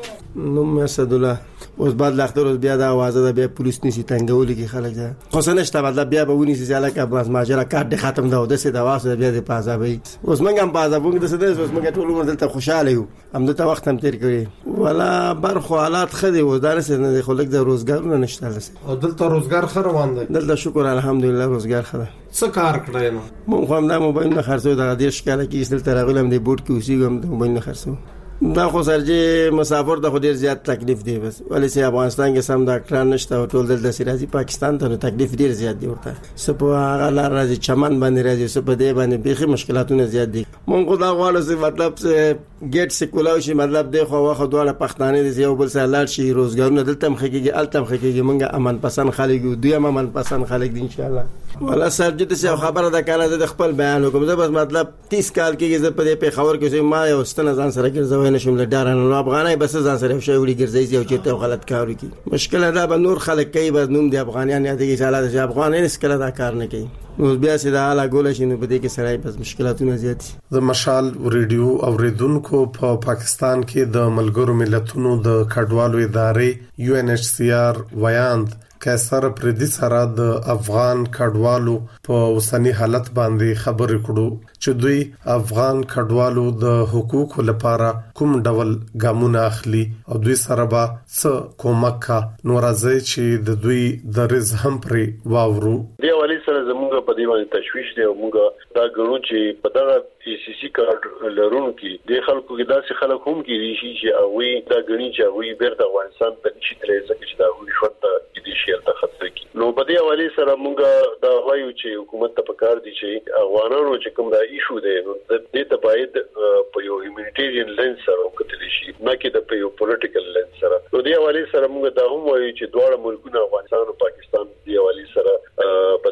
نو مسعود الله اوس بعد لاختر بیا دا आवाज ده بیا پولیس نشي تنګول کی خلک ده خو سنشته مطلب بیا به ونی سي ځاله کا بس ماجرا کارت ختم ده د څه دا واسه بیا د پازا وي اوس موږ هم پازا وګ د څه ده اوس موږ ټول عمر دلته خوشاله یو هم دلته وخت هم تیر کړی ولا برخو حالات خدي و درس نه خلک د روزګار نشته لسه او دلته روزګار خره وانده دلته شکر الحمدلله روزګار خره څه کار کړی نو مونږ هم دا موبایل نه خرڅو دا د شکاله کې استل ترغلم دی بوت کې اوسېږم د موبایل نه خرڅو دا خو سرجی مسافر د خو ډیر زیات تکلیف دی بس ولې چې افغانستان کې سم ډاکټران نشته او ټول دلته سیاسي پاکستان ته تکلیف ډیر زیات دی ورته سپه هغه لار راځي چمن باندې راځي سپه دې باندې بيخي مشکلاتونه زیات دي مونږ خو دا غواړو چې مطلب ګیټ سکولاو شي مطلب دی خو واخه دواله پښتانه دي یو بل سره لاړ شي روزګارونه دلته مخکېږي الته مخکېږي مونږه امن پسند خلک یو دوی امن پسند خلک دي ان شاء الله ولا سرجی ته خبره ده کنه د خپل بیان وکم زه بس مطلب 30 کال کې زه په دې په خبر کې ما یو ستنه ځان سره ګرځوي نشم لډارانه نو افغانای بس ځان سره شوی وړي ګرځي او چې ته غلط کار وکي مشکل دا به نور خلک کوي بس نوم دی افغانیان یا دغه حالات چې افغانان هیڅ کله دا کار نه کوي نو بیا سي دا حاله ګول شي نو په دې کې سړی بس مشکلاتونه زیات دي د مشال ریډیو اوریدونکو په پاکستان کې د ملګرو ملتونو د کډوالو ادارې UNHCR ویاند کیسر پردي سره د افغان کډوالو په اوسنی حالت باندې خبرې کړو چې دوی افغان کډوالو د حقوقو لپاره کوم ډول ګامونه اخلي او دوی سره به څه کومک نو راځي چې د دوی د رزق هم پرې واورو دی والی سره زموږ په دی باندې تشويش دی او موږ دا ګورو چې په دغه CCC کارت لرونکو د خلکو کې داسې خلک هم کې دي چې هغه دا غني چې هغه بیرته افغانستان ته نشي تللی ځکه چې دا هغه شوته دي شي ته خطر کې نو په دی والی سره موږ دا وایو چې حکومت ته پکار دي چې افغانانو چې کوم دا ایشو دی نو د دې ته باید په یو هیومانیټیرین لینز سره وکړل شي نه کې د په یو پولیټیکل لینز سره نو دی والی سره موږ دا هم وایو چې دواړه ملکونه افغانستان او پاکستان دی والی سره په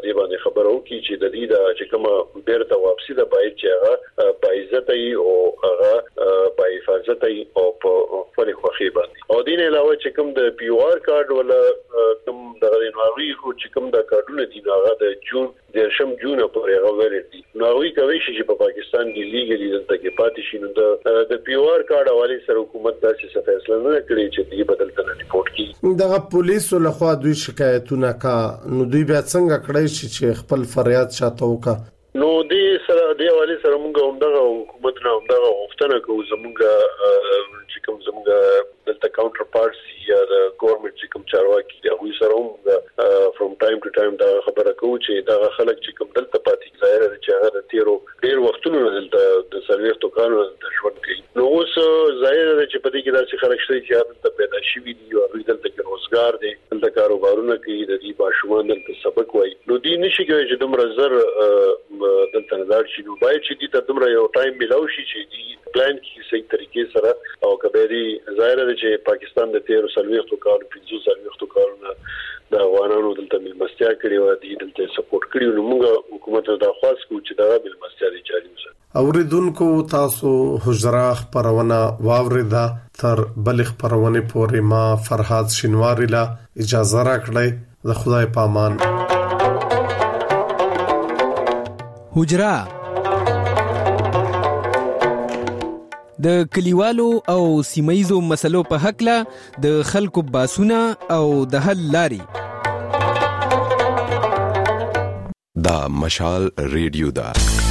دې باندې خبرو کی چې د دې د چې کومه بیرته واپسی د باید چې هغه باعزت او هغه با حفاظت او په خپل خوخي باندې او دین علاوه چې کوم د پی او آر کارت ولا کوم د غوړي خو چې کوم د کارتونه دي هغه د جون پورې هغه ورېدي نو وی کوي چې په پاکستان کې لیګلی دلته کې پاتې شي نو د پی او آر کارت حواله سره حکومت داسې فیصله نه کړی چې دې بدلته نه ریپورت کړي دغه پولیسو لخوا دوی شکایتونه کا نو دوی بیا څنګه کړی چې خپل فریاد شاته وکا نو دې سره دې حواله سره موږ همدغه حکومت نه همدغه غوښتنه کوو زموږ چې کوم زموږ دلته کاونټر پارټس یا د ګورنمنت چې کوم چارواکي دی هغه سره هم فرام ټایم ټو ټایم دا خبره کوو چې دا خلک چې کوم دلته پاتې ظاهر دي چې هغه د تیرو ډیر وختونو دلته د سرویختو کارونه د ژوند کوي نو اوس ظاهر دي چې په دې کې داسې خلک شته چې دلته پیدا شوي دي او دلته کې روزګار دي دلته کاروبارونه کوي د دې باشومان دلته سبق وایي نو دې نشي کوي چې دومره زر دلته نظر شي نو باید چې دې ته دومره یو ټایم ملاوي شي چې دې پلان کې صحیح طریقې سره او کبيري ظاهر دي چې پاکستان د تیرو سرویختو کارو 500 سرویختو کارونه د افغانانو دلته ملمستیا کړي او دې دلته سپورټ کړي نو موږ حکومت ته درخواست کوو چې دا ملمستیا دې جاري وساتي اوریدونکو تاسو حجرا خبرونه واوریدا تر بلخ پرونه پورې ما فرحات شینواری لا اجازه راکړی د خدای پامان حجرا د کلیوالو او سیمایزو مسلو په حق له د خلکو باسونه او د حل لاري دا مشال ریډیو دا